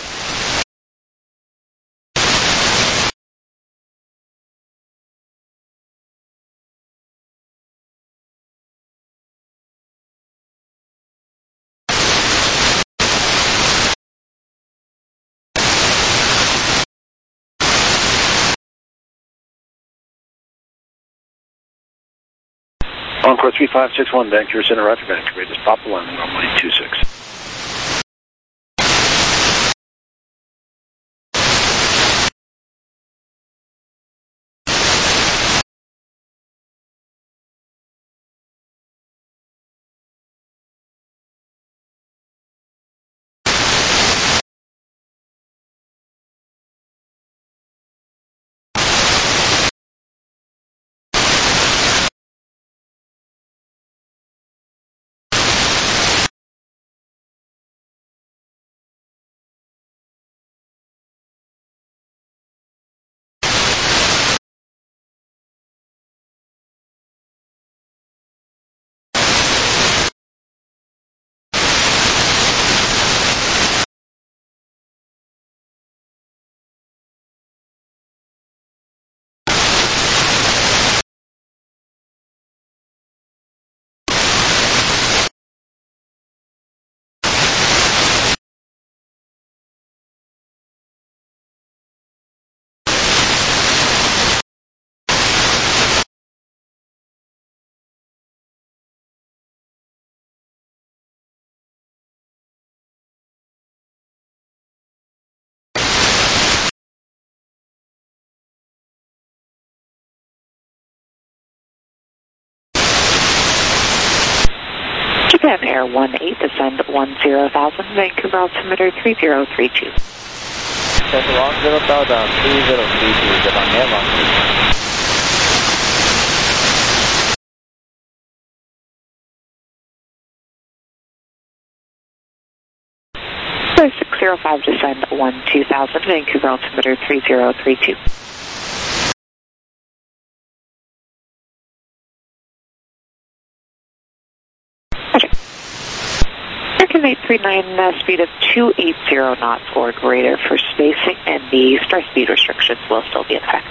Encore 3561, Vancouver Center, roger, Vancouver, just Papa landing runway 26. And Air 18, descend 10,000, Vancouver altimeter 3032. That's 10,000, 3032, Japan Airlines. 605, descend 12,000, Vancouver altimeter 3032. Roger. American 839, speed of 280 knots forward radar for spacing, and the star speed restrictions will still be in effect.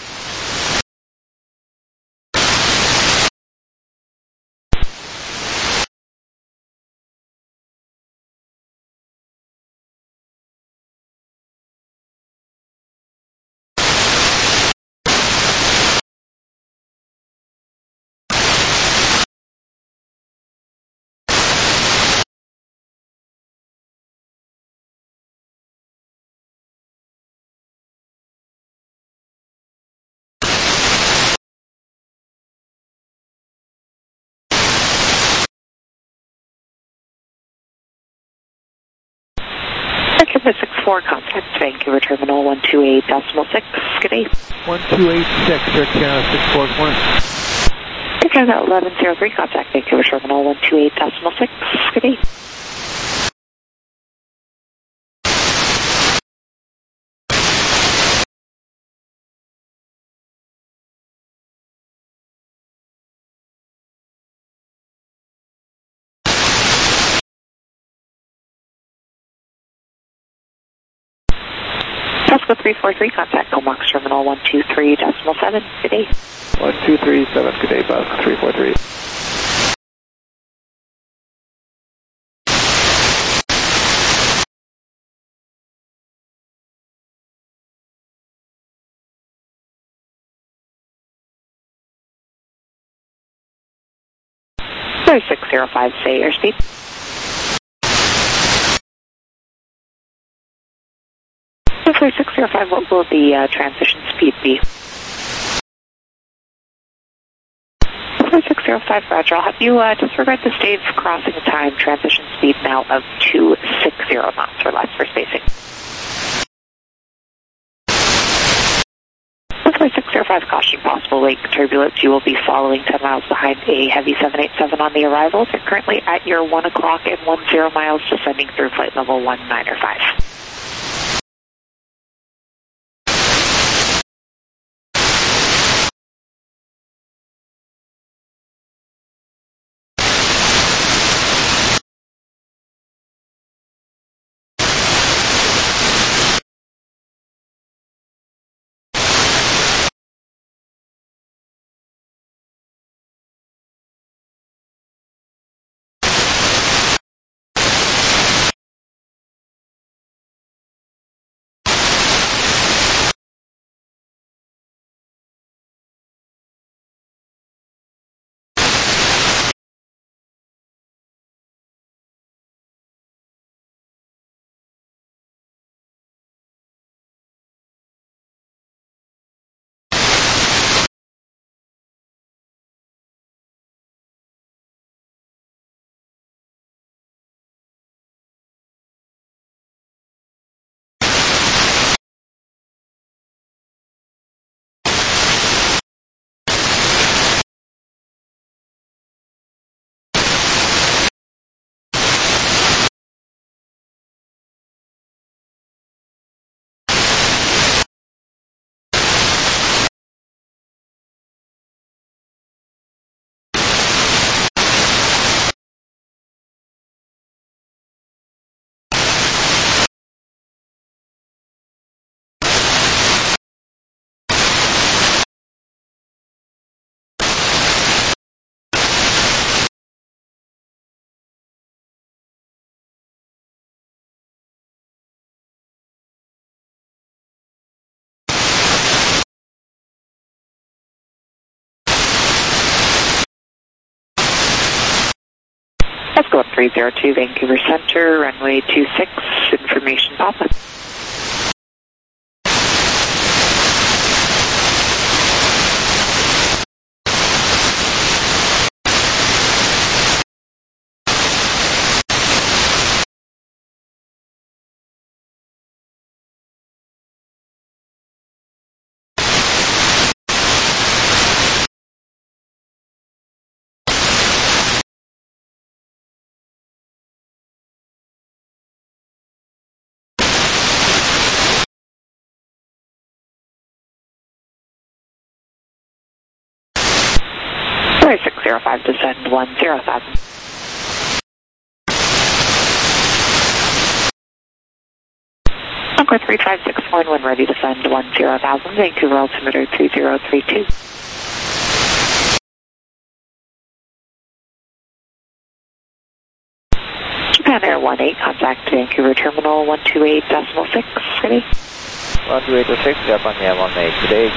Vancouver 64, contact Vancouver Terminal 128.6, good day. 1286, Air Canada 64 point. Air Canada 1103, contact Vancouver Terminal 128.6, good day. Tesco 343, contact Comox Terminal 123.7, good day. 1237, good day, Bus 343. Sorry, 605, say airspeed. Flight 605, what will the transition speed be? Flight 605, Roger, I'll have you disregard the stage crossing time transition speed now of 260 knots or less for spacing. Flight 605, caution possible lake turbulence. You will be following 10 miles behind a heavy 787 on the arrivals. You're currently at your 1 o'clock and 10 miles, descending through flight level 195. Let's go up 302, Vancouver Center, runway 26, information Papa. 3605, descend 10,000. Encore 3561 when ready to send 10,000, Vancouver altimeter 3032. Japan Air 18, contact Vancouver Terminal 128.6, ready? 128.6, Japan Air 18, today.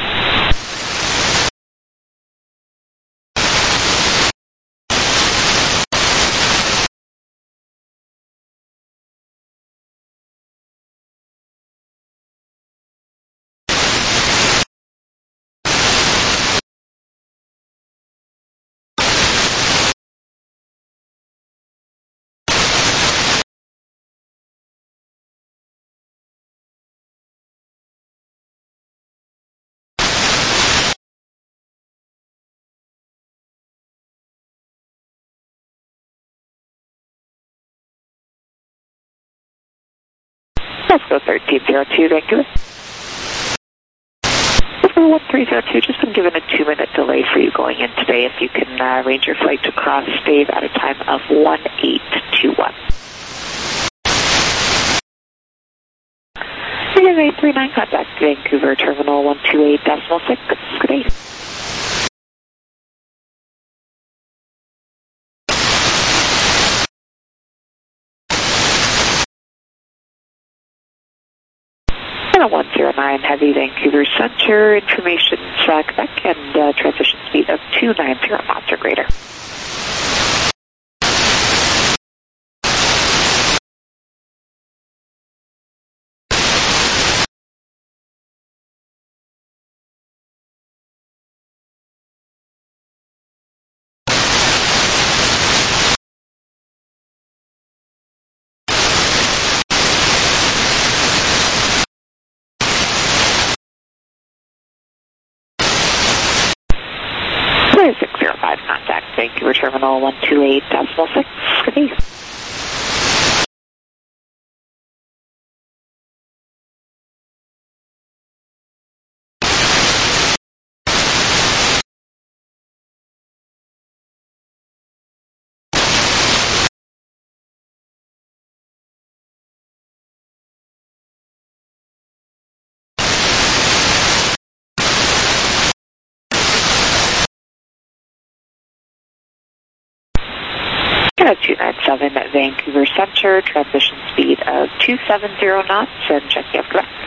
Let's go 1302, Vancouver. 1302, just been given a 2-minute delay for you going in today. If you can arrange your flight to cross Stave at a time of 1821. Again, 839, contact Vancouver Terminal 128.6, good day. And 109 Heavy Vancouver Center, information Quebec, and transition speed of 290 knots or greater. Clear 605, contact Vancouver Terminal 128.6, good day. At 297 at Vancouver Center, transition speed of 270 knots, and check you have Quebec.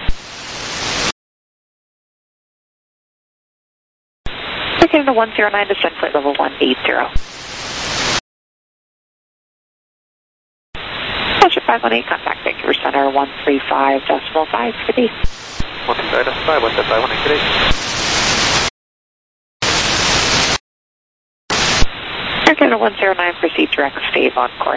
Again, the 109 descend flight level 180. Budget 518, contact Vancouver Center 135.5, good day. 135.5, 135, good day. Canada 109, proceed direct Stave on course.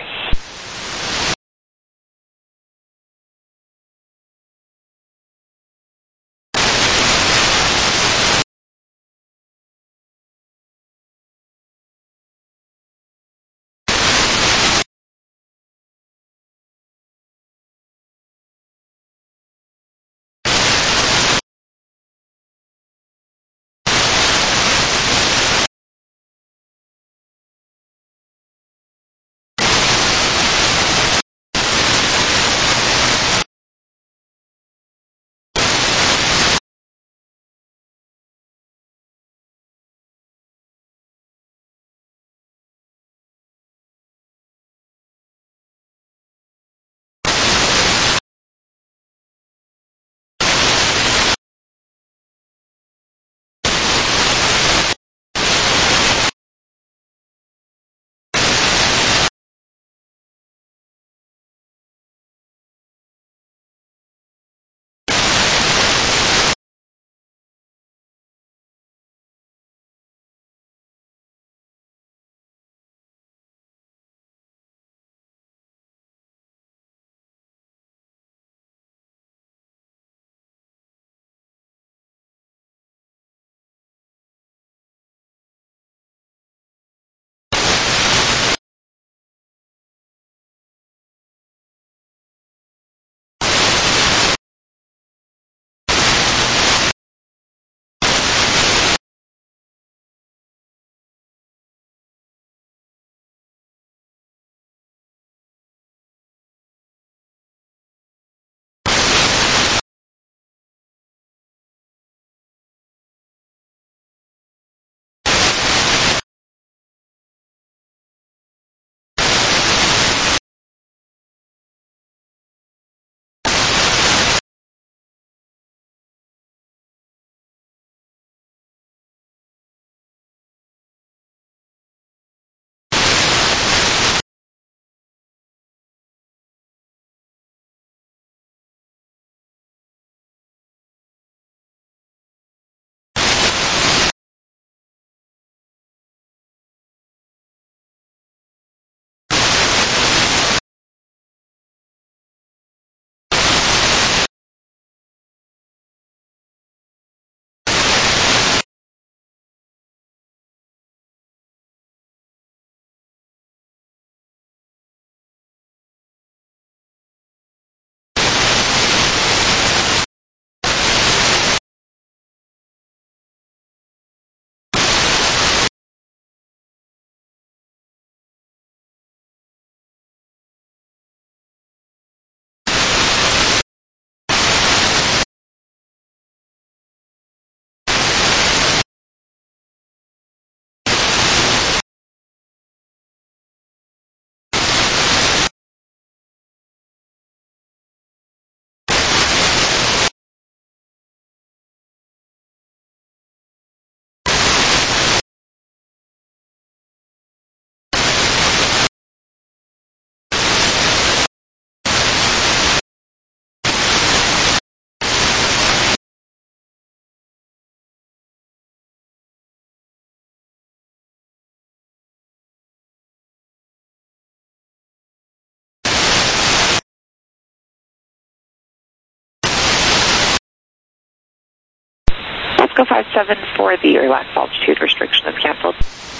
Frisco 57 for the relaxed altitude restriction is canceled.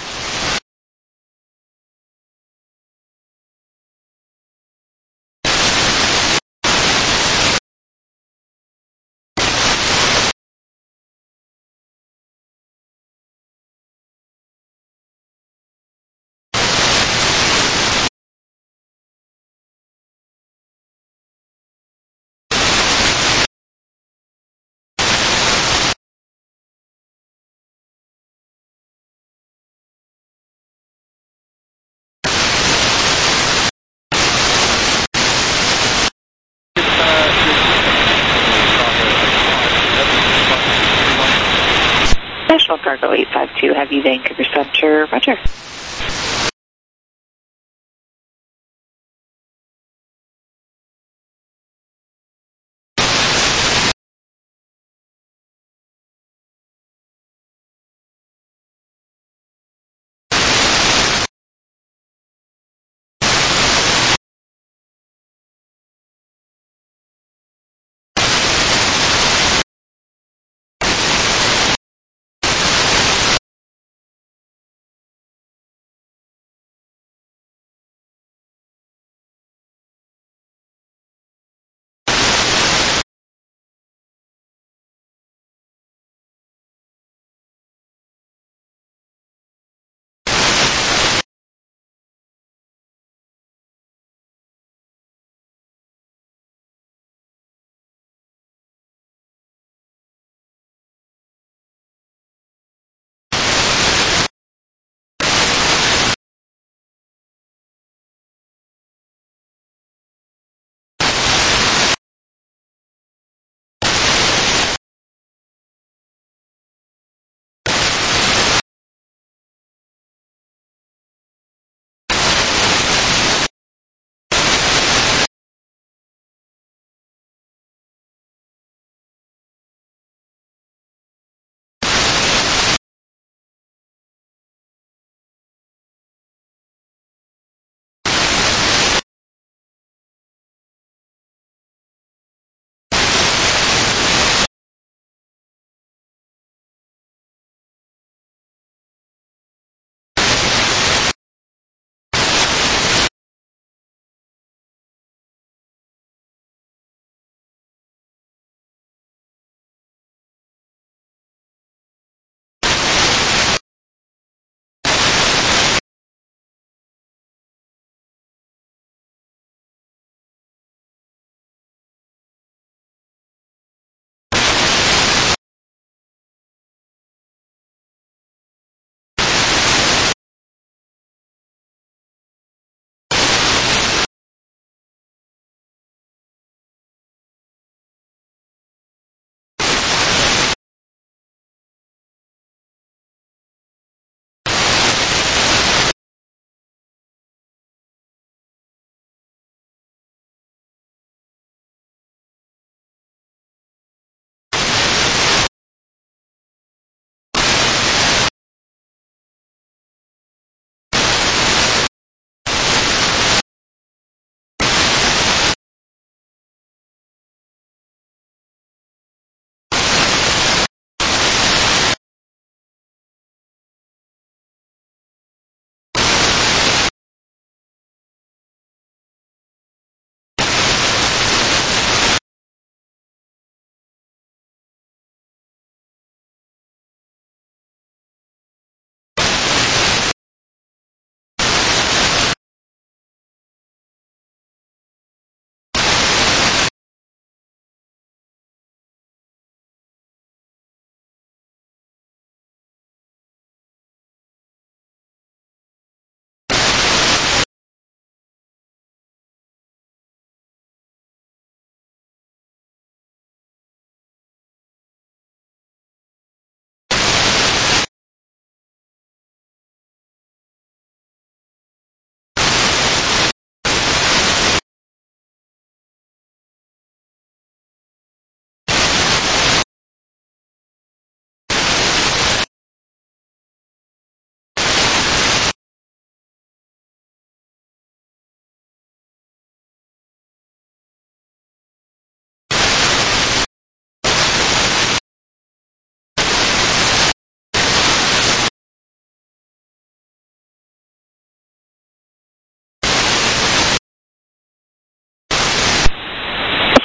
National Cargo 852, Heavy Vancouver Center, roger.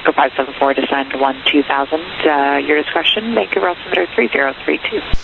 Anchor 574, descend 12000. Your discretion, Vancouver altimeter 3032.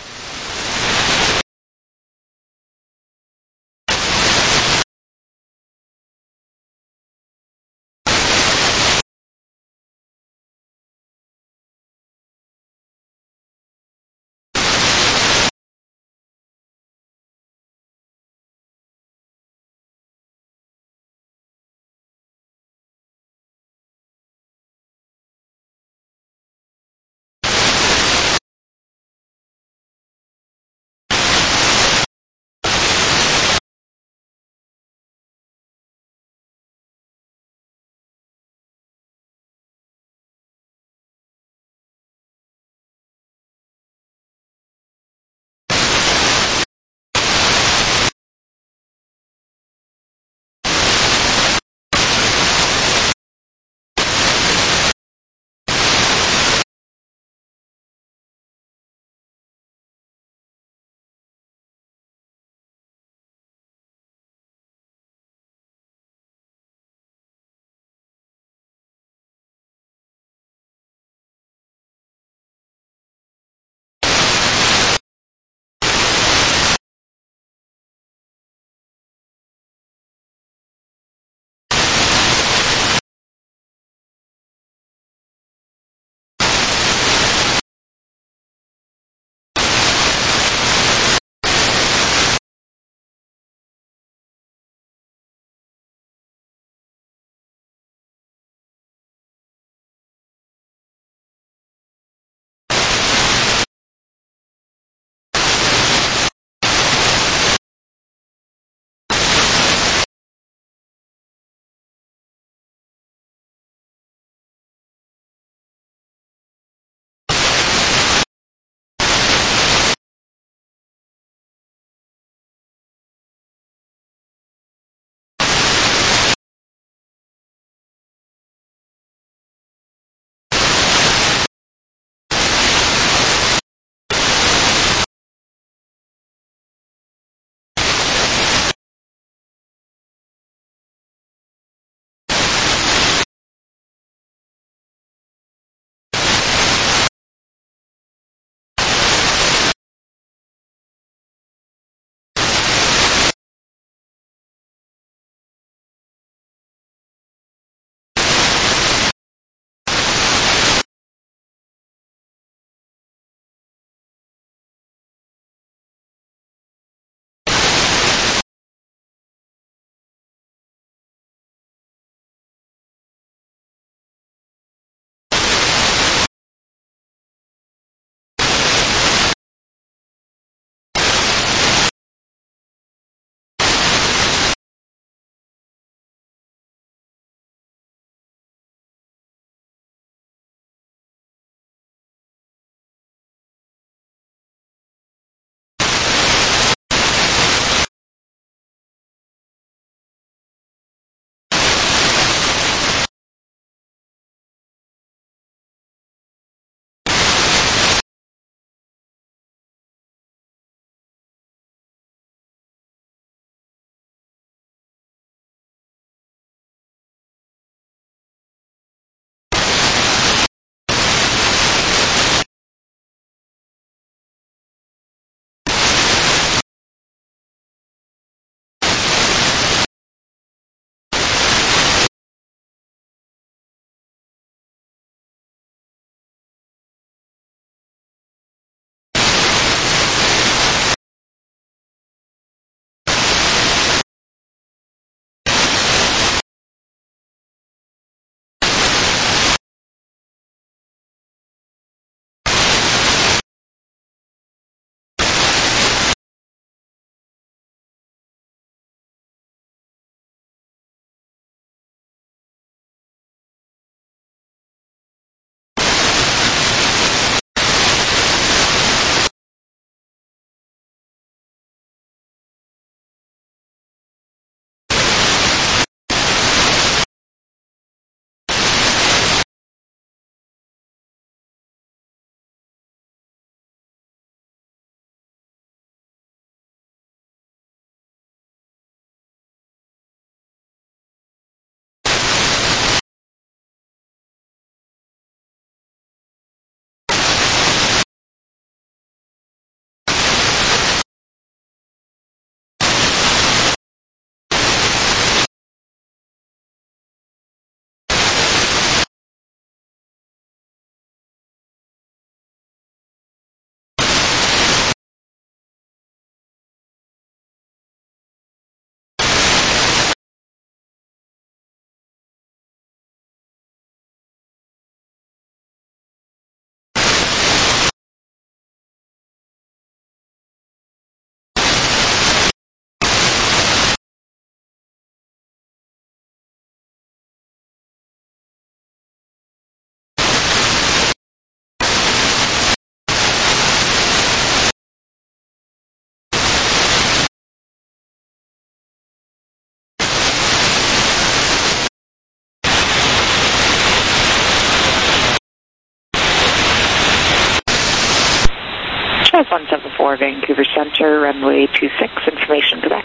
That's 174 Vancouver Center, runway 26, information Quebec.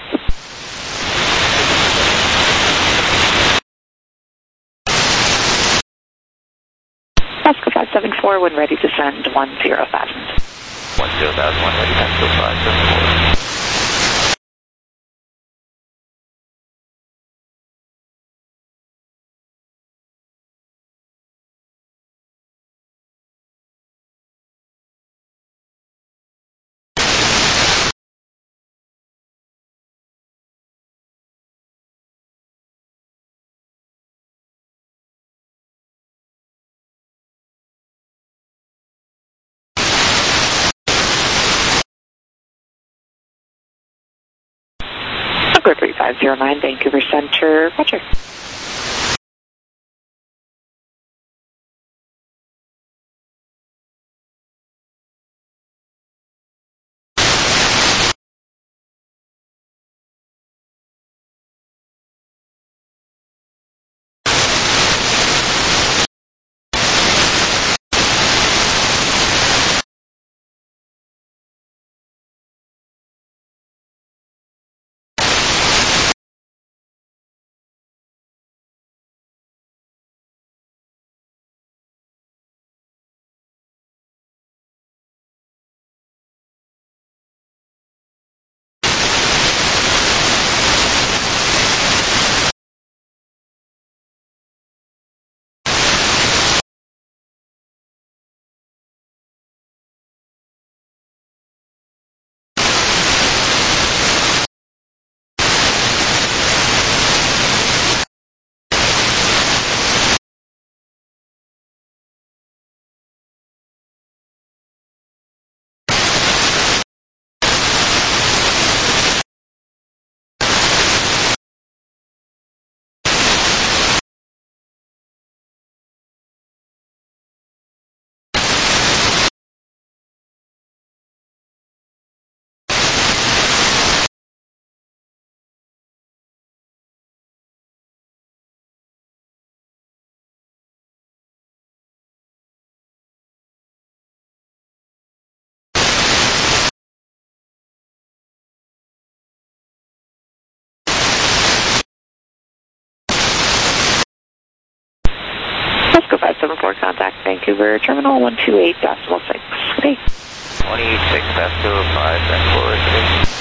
Oscar 574, when ready to send 10,000. 10,000, when ready, Oscar 574. Oscar 3509 Vancouver Center, roger. Oscar 574, contact Vancouver Terminal 128.6. Okay. 186.5, Vancouver,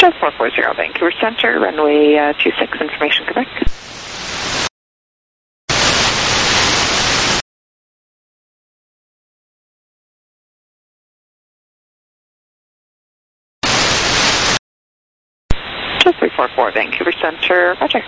Just 440 Vancouver Center, runway 26, information Quebec. Just 344 Vancouver Center, roger.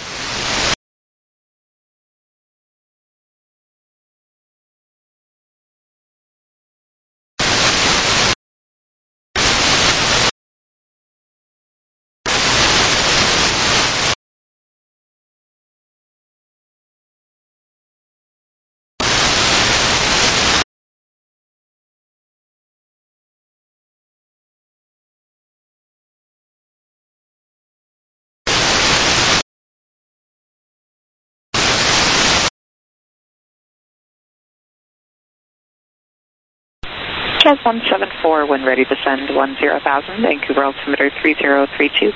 Jazz 174 when ready to send 10,000, Vancouver altimeter 3032.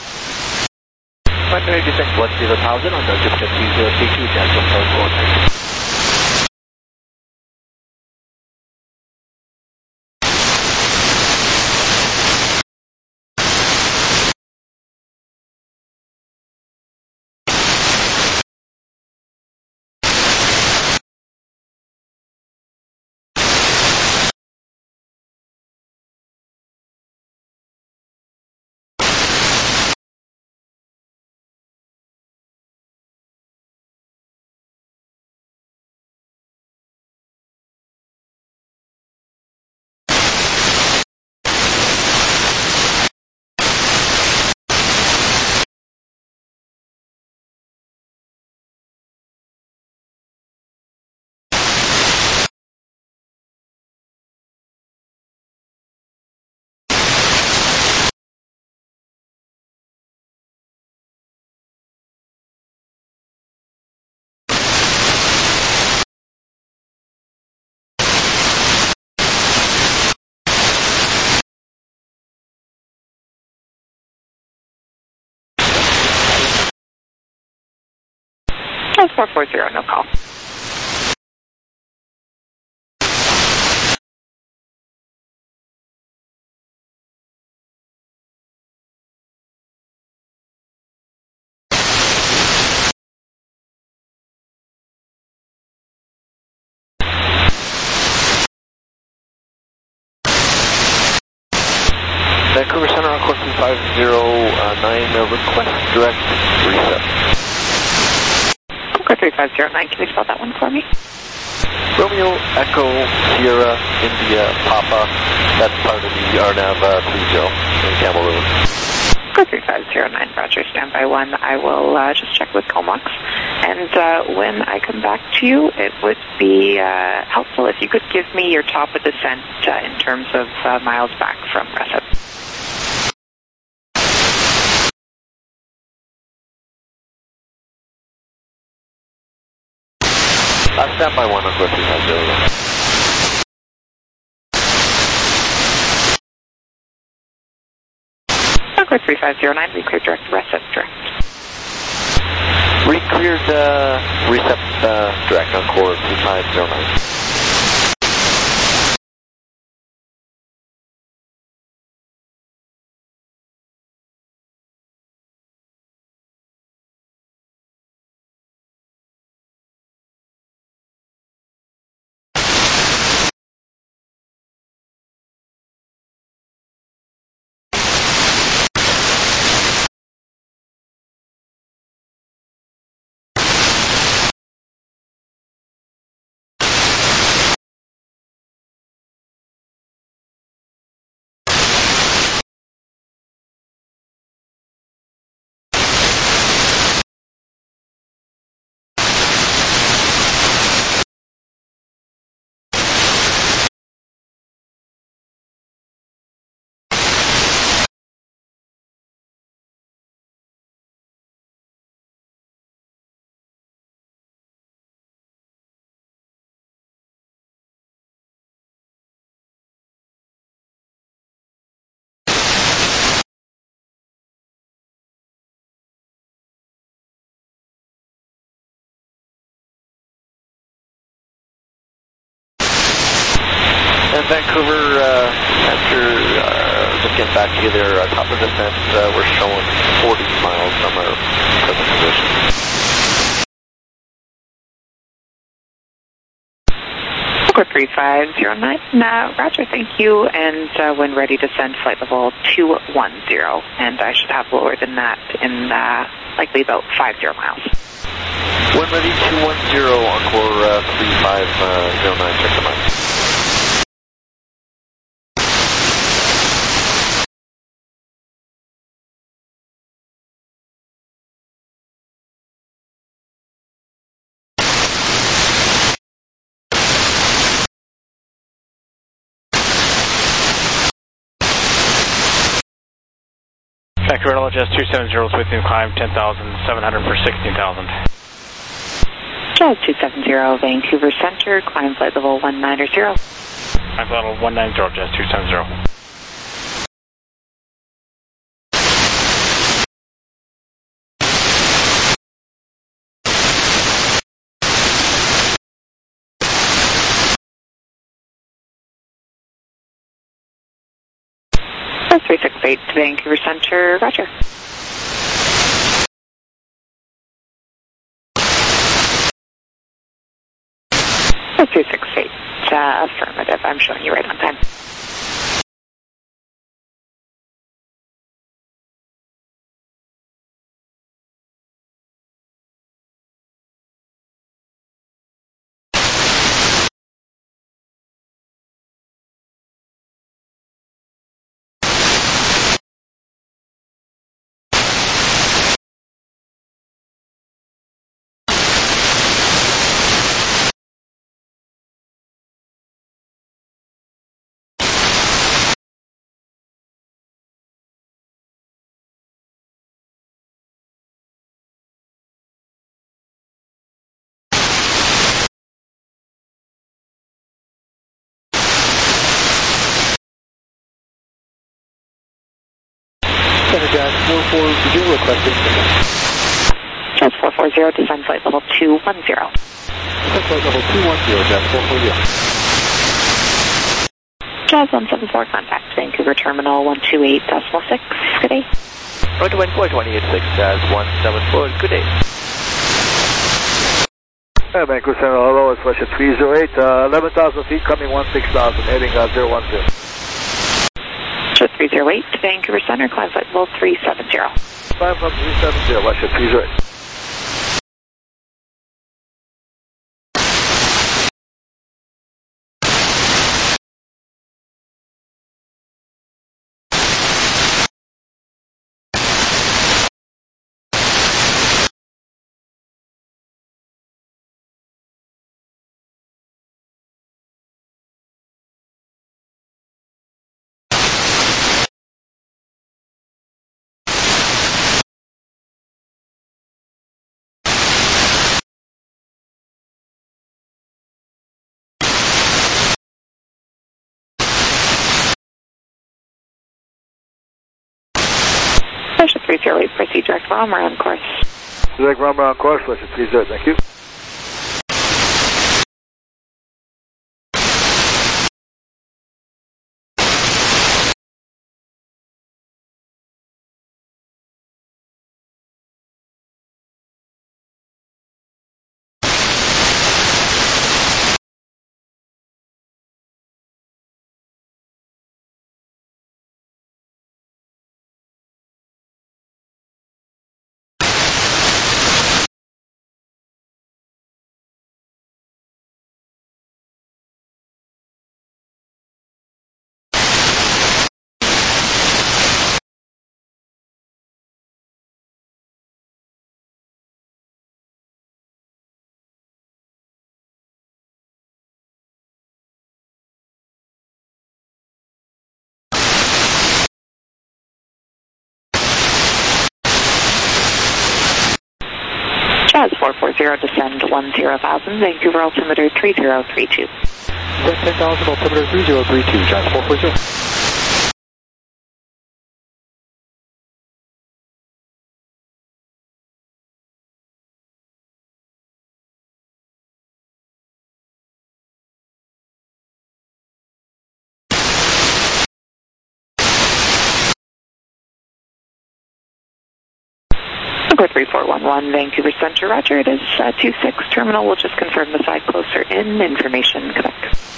When ready to send 10,000 on the altimeter 3032, Jazz 174. Jazz 440, no call. Vancouver Center on course 3509, request direct reset. Core 3509, can you spell that one for me? Romeo, Echo, Sierra, India, Papa, that's part of the RNAV 30 in Cameroon. Core 3509, roger, standby 1. I will just check with Comox. And when I come back to you, it would be helpful if you could give me your top of descent in terms of miles back from Recep. Standby 1 on course 3509. Core 3509, we cleared direct Recep direct. We cleared Recep direct on course 3509. And Vancouver, after just getting back to you there. Top of descent, we're showing 40 miles from our present position. Square 3509. Roger, thank you. And when ready to send flight level 210. And I should have lower than that in likely about 50 miles. When ready, 210, Encore 3509, check the mic. Vancouver LHS 270 with you, climb 10,700 for 16,000. Jazz 270, Vancouver Center, climb flight level 190. Climb flight level 190, Jazz 270. Jazz 368 to Vancouver Center, Roger. Jazz 368, affirmative. I'm showing you right on time. Jazz 440 requesting. Jazz 440, descend flight level 210. Descend flight level 210, Jazz 440. Jazz 174, contact Vancouver Terminal 128.6. Good day. Roger 286, Jazz 174, good day. Vancouver Center, hello, it's Russia 308, 11,000 feet, coming 16,000, heading 010. Russia 308 to Vancouver Center, climb flight level 370. Climb from 370, Russia 308. Russia 308, proceed direct Rommer on course. Direct Rommer on course, Russia 308, thank you. Jazz 440, descend 10,000, Vancouver altimeter 3032. Descend 10,000, altimeter 3032, Jazz 440. Concord 3411, Vancouver Center, roger. It is 26 terminal. We'll just confirm the side closer in. Information, Quebec.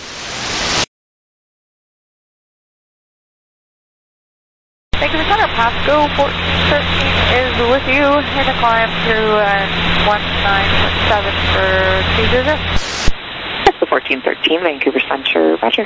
Vancouver Center, Pasco 1413 is with you in a climb through 19.7 for 200. Pasco 1413, Vancouver Center, roger.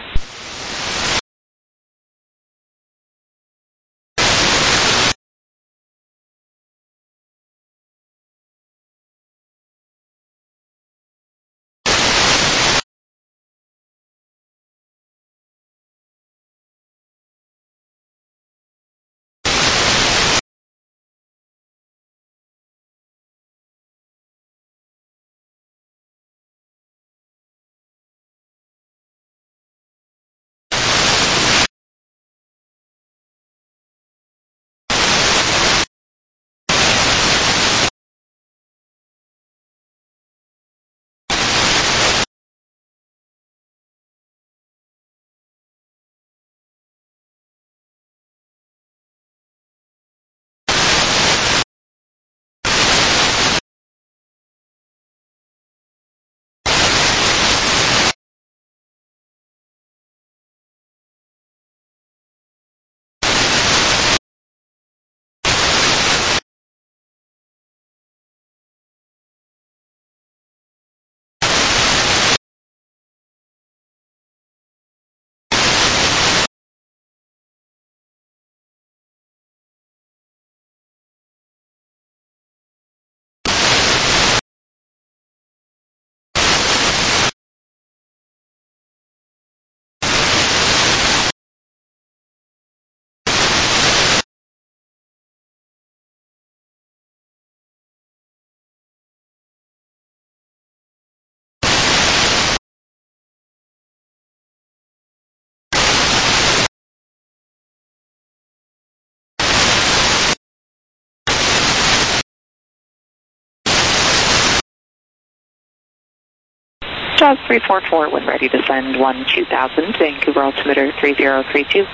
Jaws 344 when ready to send 2000, Vancouver altimeter 3032.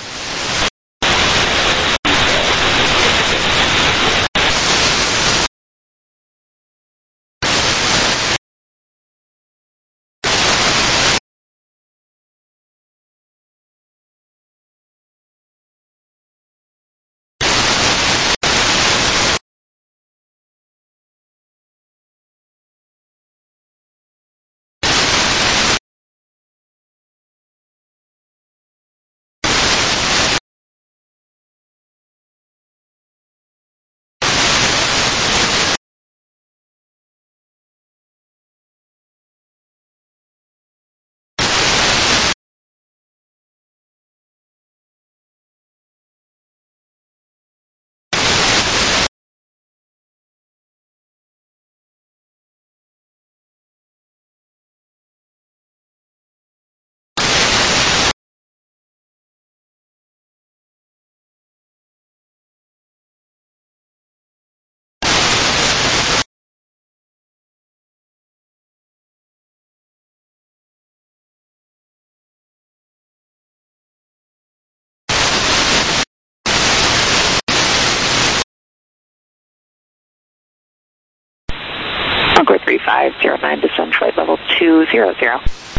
Concord 3509, descend flight level 200. 200,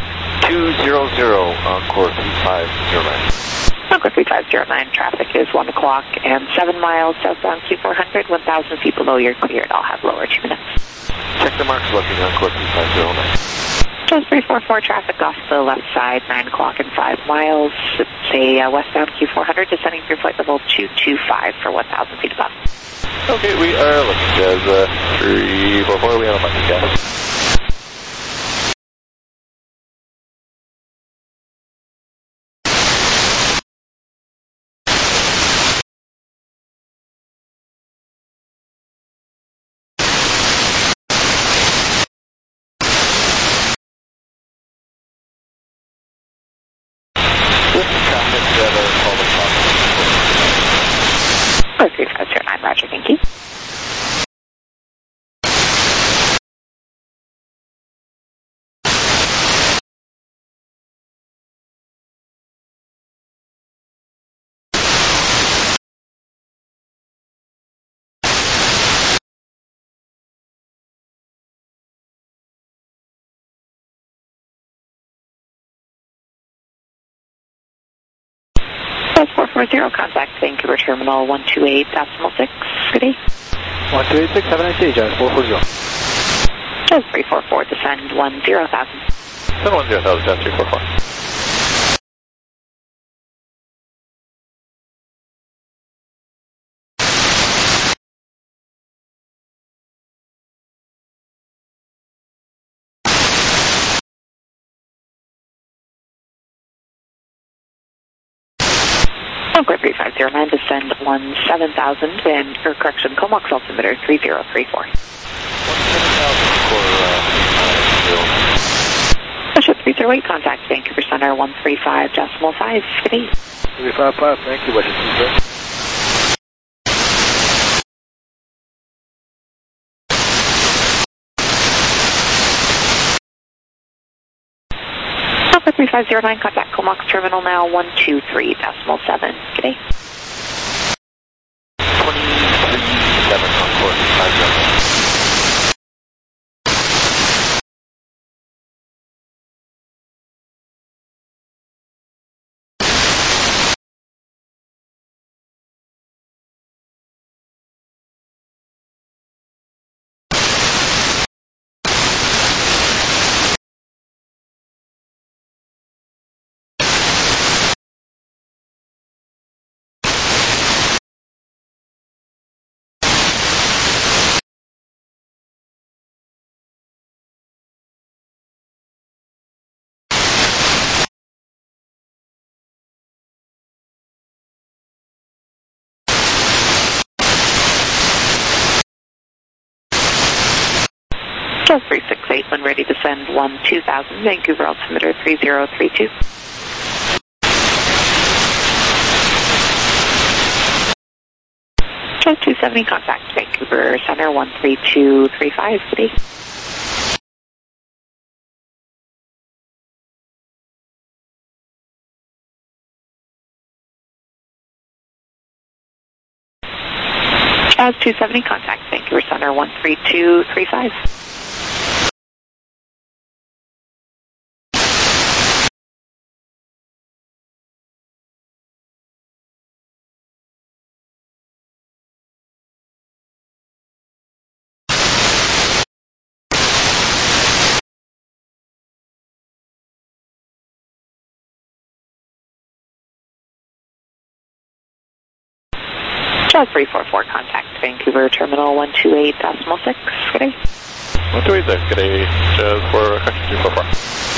Encore 3509. Concord 3509, traffic is 1 o'clock and 7 miles southbound Q400, 1,000 feet below you're cleared. I'll have lower 2 minutes. Check the marks looking, Encore 3509. Jaws 344, traffic off the left side, 9 o'clock and 5 miles. It's a westbound Q400, descending through flight level 225 for 1,000 feet above. Okay, we are looking, Jazz 344, we have a bunch of gas. Okay, 3509, roger, thank you. 440, contact Vancouver Terminal 128.6. Good day. 128.6, have a nice day, Jazz 440. Jazz 344, descend 10,000. Send 10,000, Jazz 344. Concord 3509, descend 17,000, and, or correction, Comox altimeter 3034. 17,000 for Bishop 308, contact Vancouver Center 135.5. Good day. 355, thank you, Washington. Alpha 3509, contact Comox Terminal now 123.7. Good day. 237 Concord 509. Jazz 368, when ready to send 12,000, Vancouver altimeter 3032. Jazz 270, contact Vancouver Center 13235. Good day. Jazz 270, contact Vancouver Center 13235. Jazz 344, contact Vancouver Terminal 128.6. Good day. 128, good day, Jazz 344.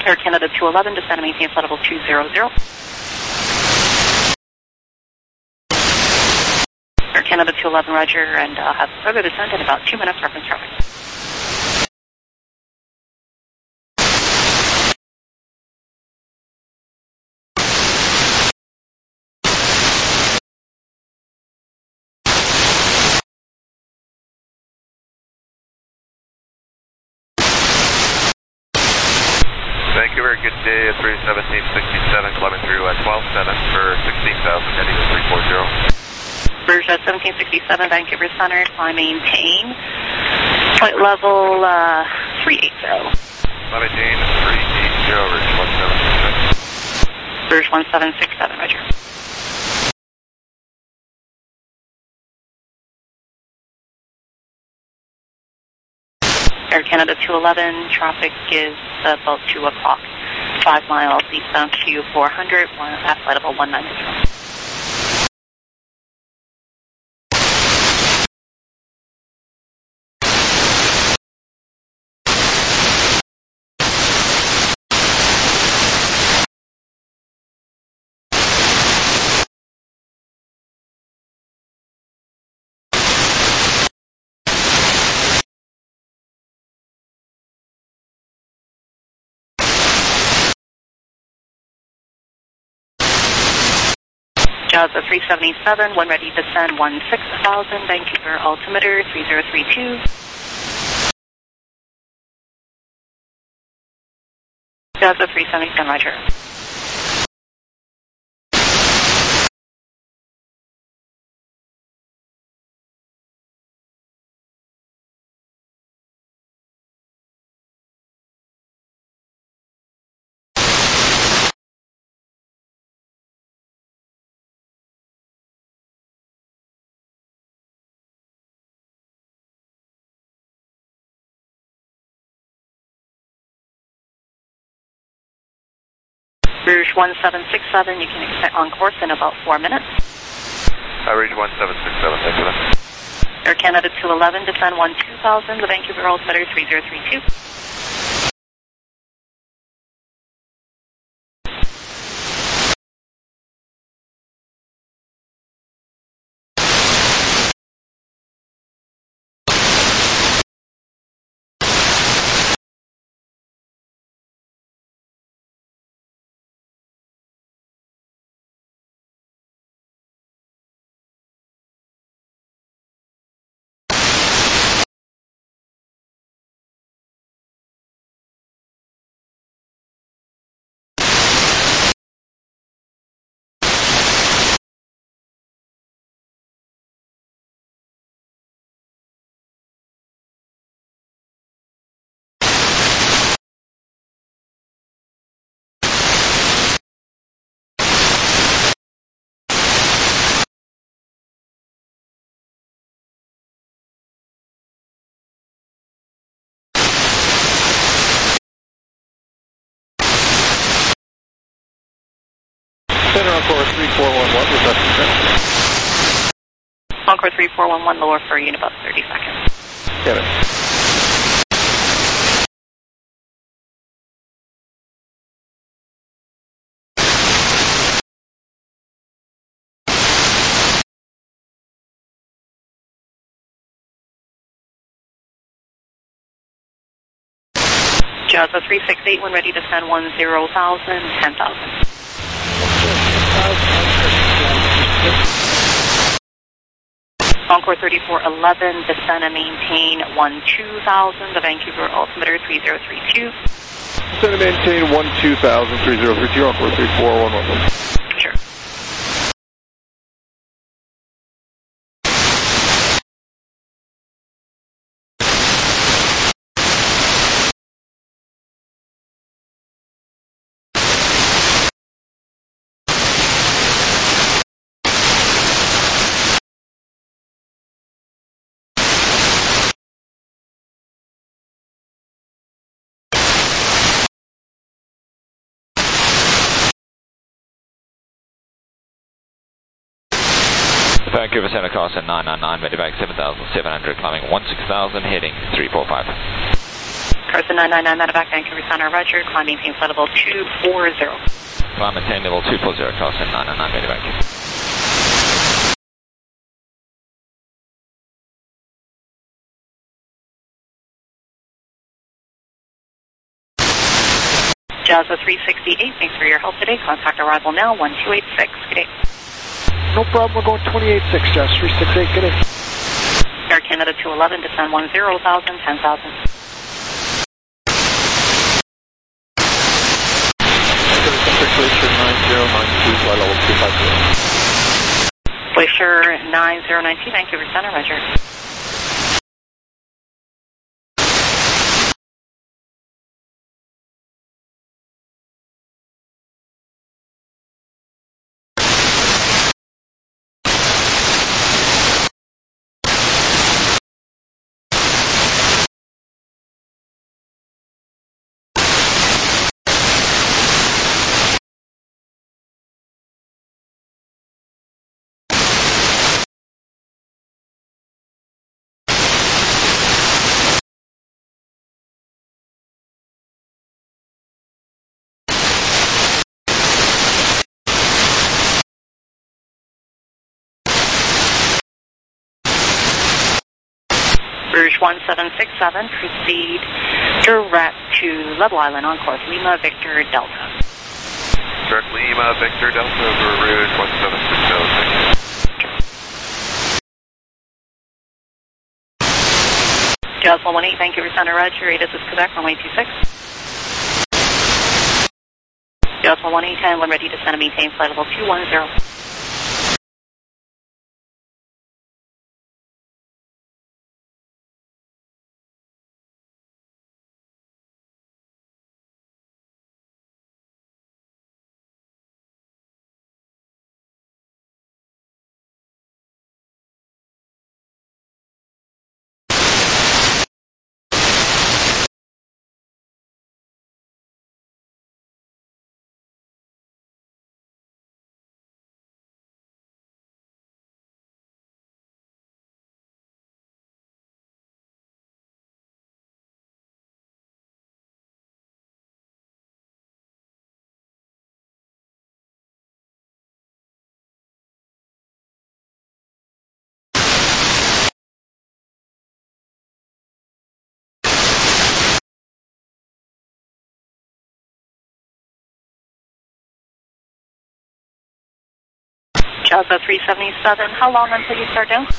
Air Canada 211, descend and maintain flight level 200. Air Canada 211, roger, and I'll have further descent in about 2 minutes, reference traffic. Vancouver, good day, 31767, climbing through 12.7 for 16,000, heading to 340. Verge 1767, Vancouver Center, climb maintain. Flight level 380. Climb maintain 380, Verge 1767. Verge 1767, roger. Air Canada 211, traffic is about 2 o'clock. 5 miles eastbound Q400, at flight level 190. Jazza 377, when ready to send 16,000, Vancouver altimeter 3032. Jazza 377, roger. Rouge 1767, you can expect on course in about 4 minutes. Rouge 1767, thanks for that. Air Canada 211, descend 12,000, the Vancouver altimeter 3032. Center Encore 3411, requesting transfer. Encore 3411, lower for you in about 30 seconds. Kevin. Jazza 368, when ready to send 10,000, 10,000. Encore 3411, descend and maintain 12,000, the Vancouver altimeter 3032. Descend and maintain 12,000, 3032, Encore 3411. Sure. Vancouver Center Costa 999, Medivac 7700, climbing 16,000, heading 345. Carson 999 medevac, Vancouver Center, Roger. Climb maintain flight level 240. Climb maintain level 240, Carson 999 medevac. Jazz 368, thanks for your help today. Contact arrival now, 1286. Good day. No problem, we're going 28.6, Jazz 368, good day. Air Canada 211, descend 10,000, 10,000. Glacier 9092, flight level 250. Glacier 9092, Vancouver Center, Roger. Rouge 1767, proceed direct to Level Island on course Lima Victor Delta. Direct Lima Victor Delta over Rouge 1767. Jazz 118, Vancouver Center, Roger. ATIS is Quebec, runway 26. Jazz 118, when ready to descend and maintain flight level 210. Jazz 377, how long until you start down?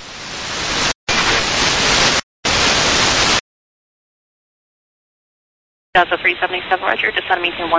Jazz 377, Roger, descend and maintain